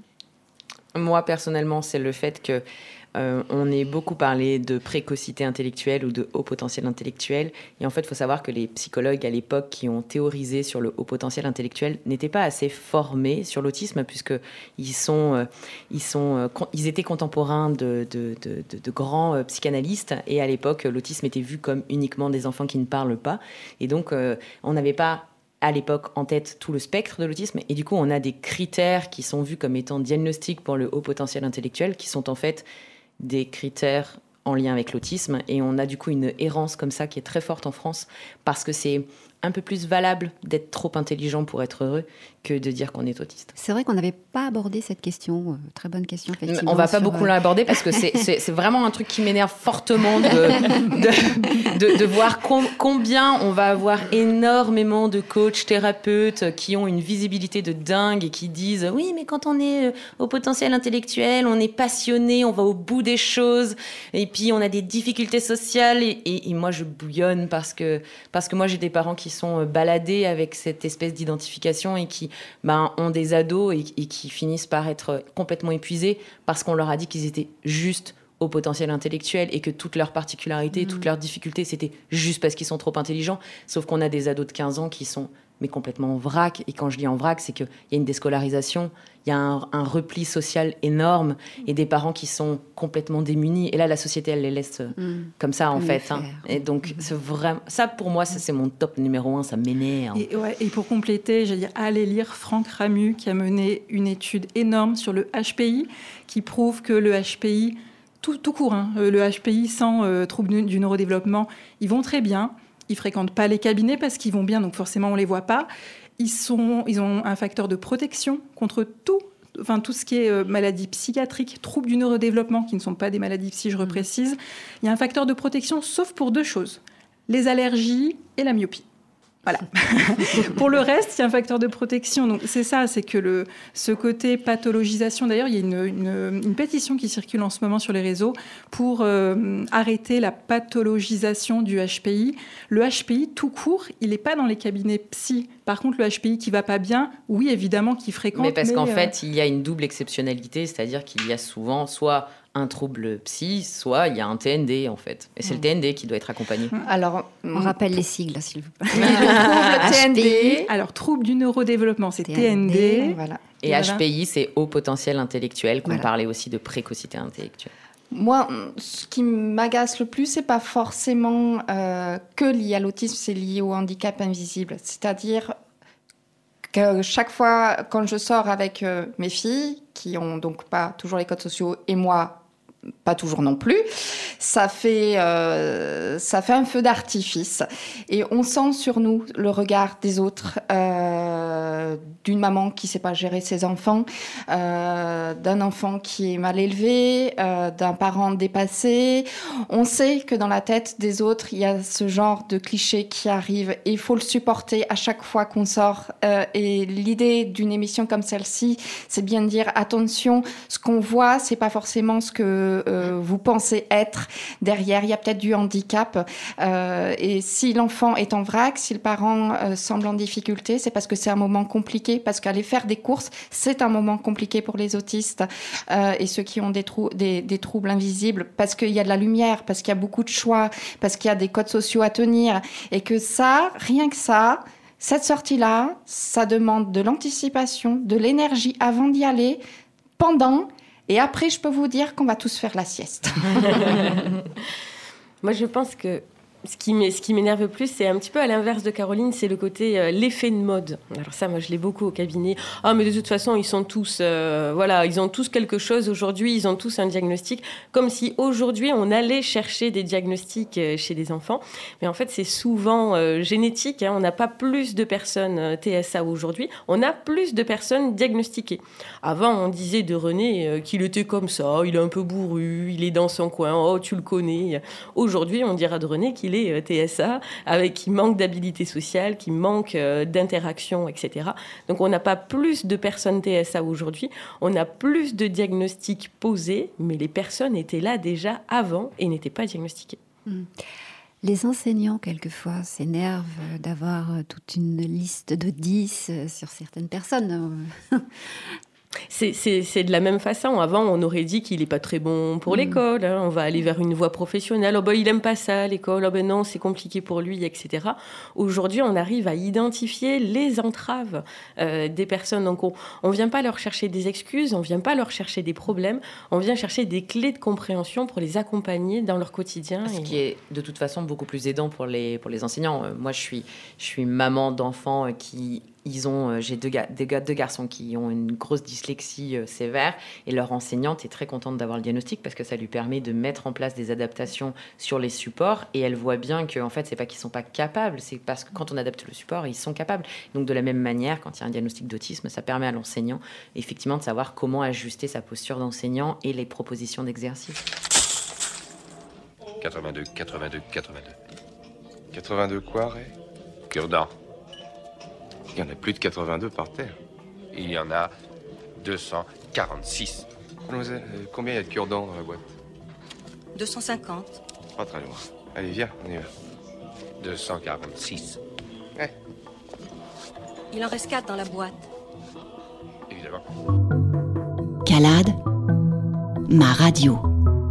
S10: Moi, personnellement, c'est le fait que euh, on ait beaucoup parlé de précocité intellectuelle ou de haut potentiel intellectuel. Et en fait, il faut savoir que les psychologues à l'époque qui ont théorisé sur le haut potentiel intellectuel n'étaient pas assez formés sur l'autisme, puisqu'ils sont, euh, ils sont, euh, con- ils étaient contemporains de, de, de, de, de grands euh, psychanalystes. Et à l'époque, l'autisme était vu comme uniquement des enfants qui ne parlent pas. Et donc, euh, on n'avait pas à l'époque en tête tout le spectre de l'autisme, et du coup on a des critères qui sont vus comme étant diagnostiques pour le haut potentiel intellectuel, qui sont en fait des critères en lien avec l'autisme, et on a du coup une errance comme ça qui est très forte en France, parce que c'est un peu plus valable d'être trop intelligent pour être heureux que de dire qu'on est autiste.
S5: C'est vrai qu'on n'avait pas abordé cette question. Euh, très bonne question, effectivement.
S10: On ne va pas
S5: sur,
S10: beaucoup
S5: euh...
S10: l'aborder parce que c'est, c'est, c'est vraiment un truc qui m'énerve fortement de, de, de, de voir com- combien on va avoir énormément de coachs, thérapeutes qui ont une visibilité de dingue et qui disent « Oui, mais quand on est au potentiel intellectuel, on est passionné, on va au bout des choses et puis on a des difficultés sociales. » et, et, et moi, je bouillonne parce que, parce que moi, j'ai des parents qui sont baladés avec cette espèce d'identification et qui ben, ont des ados et, et qui finissent par être complètement épuisés parce qu'on leur a dit qu'ils étaient juste au potentiel intellectuel et que toutes leurs particularités, mmh. toutes leurs difficultés, c'était juste parce qu'ils sont trop intelligents. Sauf qu'on a des ados de quinze ans qui sont mais complètement en vrac. Et quand je dis en vrac, c'est qu'il y a une déscolarisation, il y a un, un repli social énorme et des parents qui sont complètement démunis. Et là, la société, elle les laisse mmh. comme ça, en fait. Hein. Et donc, c'est vraiment... ça, pour moi, ça, c'est mon top numéro un. Ça m'énerve.
S7: Et, ouais, et pour compléter, j'allais dire, allez lire Franck Ramu, qui a mené une étude énorme sur le H P I, qui prouve que le H P I, tout, tout court, hein, le H P I sans euh, trouble du neurodéveloppement, ils vont très bien. Ils fréquentent pas les cabinets parce qu'ils vont bien, donc forcément on les voit pas. Ils sont, ils ont un facteur de protection contre tout, enfin tout ce qui est euh, maladie psychiatrique, troubles du neurodéveloppement, qui ne sont pas des maladies psy, je reprécise. Il y a un facteur de protection, sauf pour deux choses, les allergies et la myopie. Voilà. Pour le reste, il y a un facteur de protection. Donc c'est ça, c'est que le, ce côté pathologisation. D'ailleurs, il y a une, une, une pétition qui circule en ce moment sur les réseaux pour euh, arrêter la pathologisation du H P I. Le H P I, tout court, il n'est pas dans les cabinets psy. Par contre, le H P I qui va pas bien, oui, évidemment, qui fréquente.
S10: Mais parce
S7: mais,
S10: qu'en
S7: euh...
S10: fait, il y a une double exceptionnalité, c'est-à-dire qu'il y a souvent soit un trouble psy, soit il y a un T N D, en fait. Et c'est mmh. le T N D qui doit être accompagné.
S5: Alors, on rappelle les sigles, s'il vous plaît.
S7: Le T N D, alors trouble du neurodéveloppement, c'est T N D. T N D
S10: voilà. Et, Et H P I, c'est haut potentiel intellectuel, qu'on voilà. parlait aussi de précocité intellectuelle.
S6: Moi, ce qui m'agace le plus, c'est pas forcément euh, que lié à l'autisme, c'est lié au handicap invisible. C'est-à-dire que chaque fois, quand je sors avec euh, mes filles, qui ont donc pas toujours les codes sociaux, et moi, pas toujours non plus, ça fait, euh, ça fait un feu d'artifice. Et on sent sur nous le regard des autres. Euh, euh, d'une maman qui ne sait pas gérer ses enfants, euh, d'un enfant qui est mal élevé, euh, d'un parent dépassé. On sait que dans la tête des autres, il y a ce genre de clichés qui arrivent et il faut le supporter à chaque fois qu'on sort. Euh, et l'idée d'une émission comme celle-ci, c'est bien de dire attention, ce qu'on voit, c'est pas forcément ce que euh, vous pensez être. Derrière, il y a peut-être du handicap. Euh, et si l'enfant est en vrac, si le parent euh, semble en difficulté, c'est parce que c'est un moment compliqué, parce qu'aller faire des courses, c'est un moment compliqué pour les autistes euh, et ceux qui ont des, trou- des, des troubles invisibles, parce qu'il y a de la lumière, parce qu'il y a beaucoup de choix, parce qu'il y a des codes sociaux à tenir, et que ça, rien que ça, cette sortie-là, ça demande de l'anticipation, de l'énergie avant d'y aller, pendant, et après, je peux vous dire qu'on va tous faire la sieste.
S9: Moi, je pense que ce qui m'é- ce qui m'énerve le plus, c'est un petit peu à l'inverse de Caroline, c'est le côté euh, l'effet de mode. Alors ça, moi, je l'ai beaucoup au cabinet. Ah, mais de toute façon, ils sont tous, euh, voilà, ils ont tous quelque chose aujourd'hui, ils ont tous un diagnostic, comme si aujourd'hui, on allait chercher des diagnostics euh, chez des enfants. Mais en fait, c'est souvent euh, génétique. Hein. On n'a pas plus de personnes euh, T S A aujourd'hui, on a plus de personnes diagnostiquées. Avant, on disait de René euh, qu'il était comme ça, il est un peu bourru, il est dans son coin, oh, tu le connais. Aujourd'hui, on dira de René qu'il est T S A, avec, qui manque d'habilité sociale, qui manque euh, d'interaction, et cetera. Donc on n'a pas plus de personnes T S A aujourd'hui, on a plus de diagnostics posés, mais les personnes étaient là déjà avant et n'étaient pas diagnostiquées.
S5: Mmh. Les enseignants, quelquefois, s'énervent d'avoir toute une liste de dix sur certaines personnes.
S9: C'est, c'est, c'est de la même façon. Avant, on aurait dit qu'il n'est pas très bon pour mmh. l'école. Hein. On va aller vers une voie professionnelle. Oh ben, il n'aime pas ça, l'école. Oh ben non, c'est compliqué pour lui, et cetera. Aujourd'hui, on arrive à identifier les entraves euh, des personnes. Donc, on ne vient pas leur chercher des excuses, on ne vient pas leur chercher des problèmes. On vient chercher des clés de compréhension pour les accompagner dans leur quotidien.
S10: Ce
S9: et...
S10: qui est de toute façon beaucoup plus aidant pour les, pour les enseignants. Euh, moi, je suis, je suis maman d'enfants qui... Ils ont, j'ai deux, ga- deux, ga- deux garçons qui ont une grosse dyslexie euh, sévère et leur enseignante est très contente d'avoir le diagnostic parce que ça lui permet de mettre en place des adaptations sur les supports et elle voit bien que en fait, c'est pas qu'ils sont pas capables, c'est parce que quand on adapte le support, ils sont capables. Donc de la même manière, quand il y a un diagnostic d'autisme, ça permet à l'enseignant effectivement de savoir comment ajuster sa posture d'enseignant et les propositions d'exercice.
S14: quatre-vingt-deux, quatre-vingt-deux, quatre-vingt-deux. quatre-vingt-deux quoi, Ray? Cure-dent. Il y en a plus de quatre-vingt-deux par terre. Il y en a deux cent quarante-six. Mademoiselle, euh, combien il y a de cure-dents dans la boîte?
S15: deux cent cinquante.
S14: Pas très loin. Allez, viens, on y va. deux cent quarante-six. Ouais,
S15: Il en reste quatre dans la boîte.
S14: évidemment.
S4: Calade, ma radio.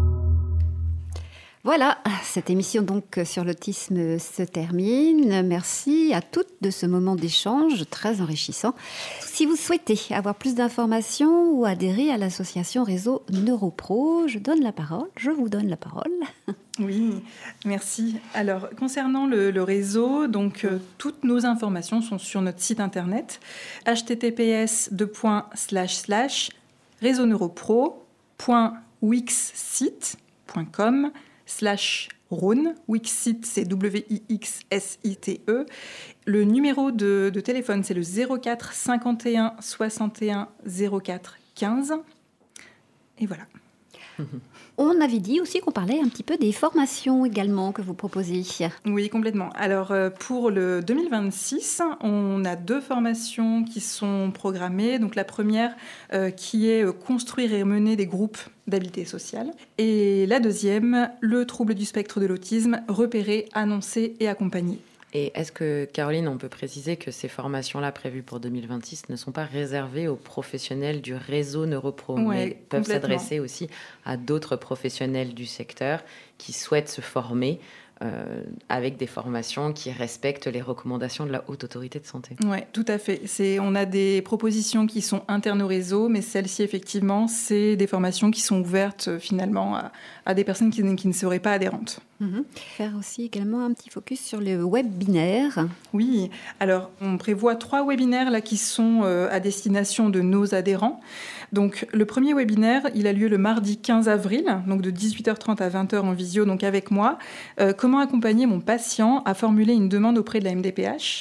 S5: Voilà, cette émission donc sur l'autisme se termine. Merci à toutes de ce moment d'échange très enrichissant. Si vous souhaitez avoir plus d'informations ou adhérer à l'association Réseau Neuropro, je donne la parole. Je vous donne la parole.
S7: Oui, merci. Alors, concernant le, le réseau, donc euh, toutes nos informations sont sur notre site internet h t t p s deux points slash slash réseau neuropro point wixsite point com slash Rhône. Wixsite, c'est W I X S I T E. Le numéro de, de téléphone, c'est le zéro quatre cinquante et un soixante et un zéro quatre quinze. Et voilà.
S5: On avait dit aussi qu'on parlait un petit peu des formations également que vous proposez.
S7: Oui, complètement. Alors, euh, pour le deux mille vingt-six, on a deux formations qui sont programmées. Donc, la première euh, qui est euh, construire et mener des groupes d'habilité sociale. Et la deuxième, le trouble du spectre de l'autisme, repérer, annoncer et accompagner.
S10: Et est-ce que, Caroline, on peut préciser que ces formations-là prévues pour deux mille vingt-six ne sont pas réservées aux professionnels du réseau Neuropro,
S7: Ouais,
S10: mais peuvent
S7: complètement.
S10: s'adresser aussi à d'autres professionnels du secteur qui souhaitent se former euh, avec des formations qui respectent les recommandations de la Haute Autorité de Santé?
S7: Oui, tout à fait. C'est, on a des propositions qui sont internes au réseau, mais celles-ci, effectivement, c'est des formations qui sont ouvertes euh, finalement à, à des personnes qui, qui ne seraient pas adhérentes.
S5: Mmh. Faire aussi également un petit focus sur le webinaire.
S7: Oui, alors on prévoit trois webinaires là, qui sont euh, à destination de nos adhérents. Donc le premier webinaire, il a lieu le mardi quinze avril, donc de dix-huit heures trente à vingt heures en visio, donc avec moi. Euh, comment accompagner mon patient à formuler une demande auprès de la M D P H ?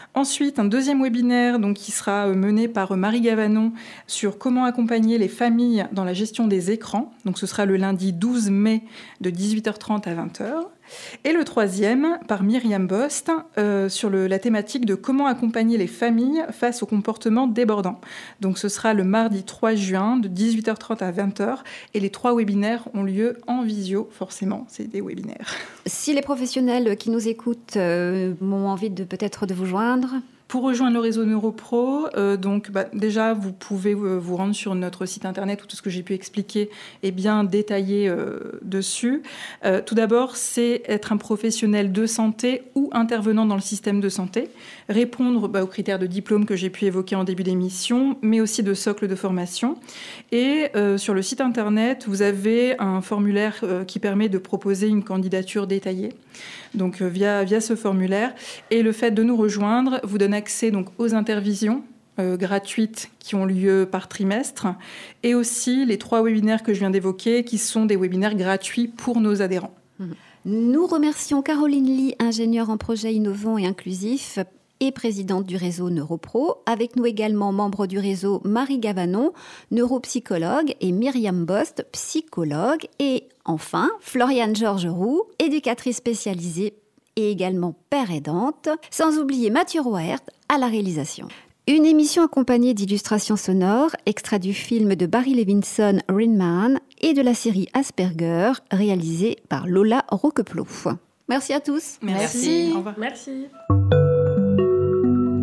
S7: Ensuite, un deuxième webinaire donc, qui sera mené par Marie Gavanon sur comment accompagner les familles dans la gestion des écrans. Donc, ce sera le lundi douze mai de dix-huit heures trente à vingt heures. Et le troisième, par Myriam Bost, euh, sur le, la thématique de comment accompagner les familles face au comportement débordant. Donc ce sera le mardi trois juin de dix-huit heures trente à vingt heures. Et les trois webinaires ont lieu en visio, forcément, c'est des webinaires.
S5: Si les professionnels qui nous écoutent euh, ont envie de peut-être de vous joindre...
S7: Pour rejoindre le réseau NeuroPro, euh, donc bah, déjà vous pouvez euh, vous rendre sur notre site internet où tout ce que j'ai pu expliquer est bien détaillé euh, dessus. Euh, tout d'abord, c'est être un professionnel de santé ou intervenant dans le système de santé, répondre bah, aux critères de diplôme que j'ai pu évoquer en début d'émission, mais aussi de socle de formation. Et euh, sur le site internet, vous avez un formulaire euh, qui permet de proposer une candidature détaillée. Donc euh, via, via ce formulaire. Et le fait de nous rejoindre vous donne accès donc, aux intervisions euh, gratuites qui ont lieu par trimestre et aussi les trois webinaires que je viens d'évoquer qui sont des webinaires gratuits pour nos adhérents.
S5: Nous remercions Caroline Lee, ingénieure en projets innovants et inclusifs et présidente du réseau NeuroPro. Avec nous également membre du réseau Marie Gavanon, neuropsychologue, et Myriam Bost, psychologue. Et enfin, Floriane Georges-Roux, éducatrice spécialisée et également père aidante. Sans oublier Mathieu Roert à la réalisation. Une émission accompagnée d'illustrations sonores, extraits du film de Barry Levinson, Rain Man, et de la série Asperger, réalisée par Lola Roqueplot. Merci à tous.
S7: Merci.
S2: Merci.
S7: Au revoir.
S2: Merci.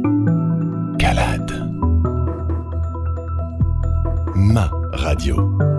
S16: Calade. Ma radio.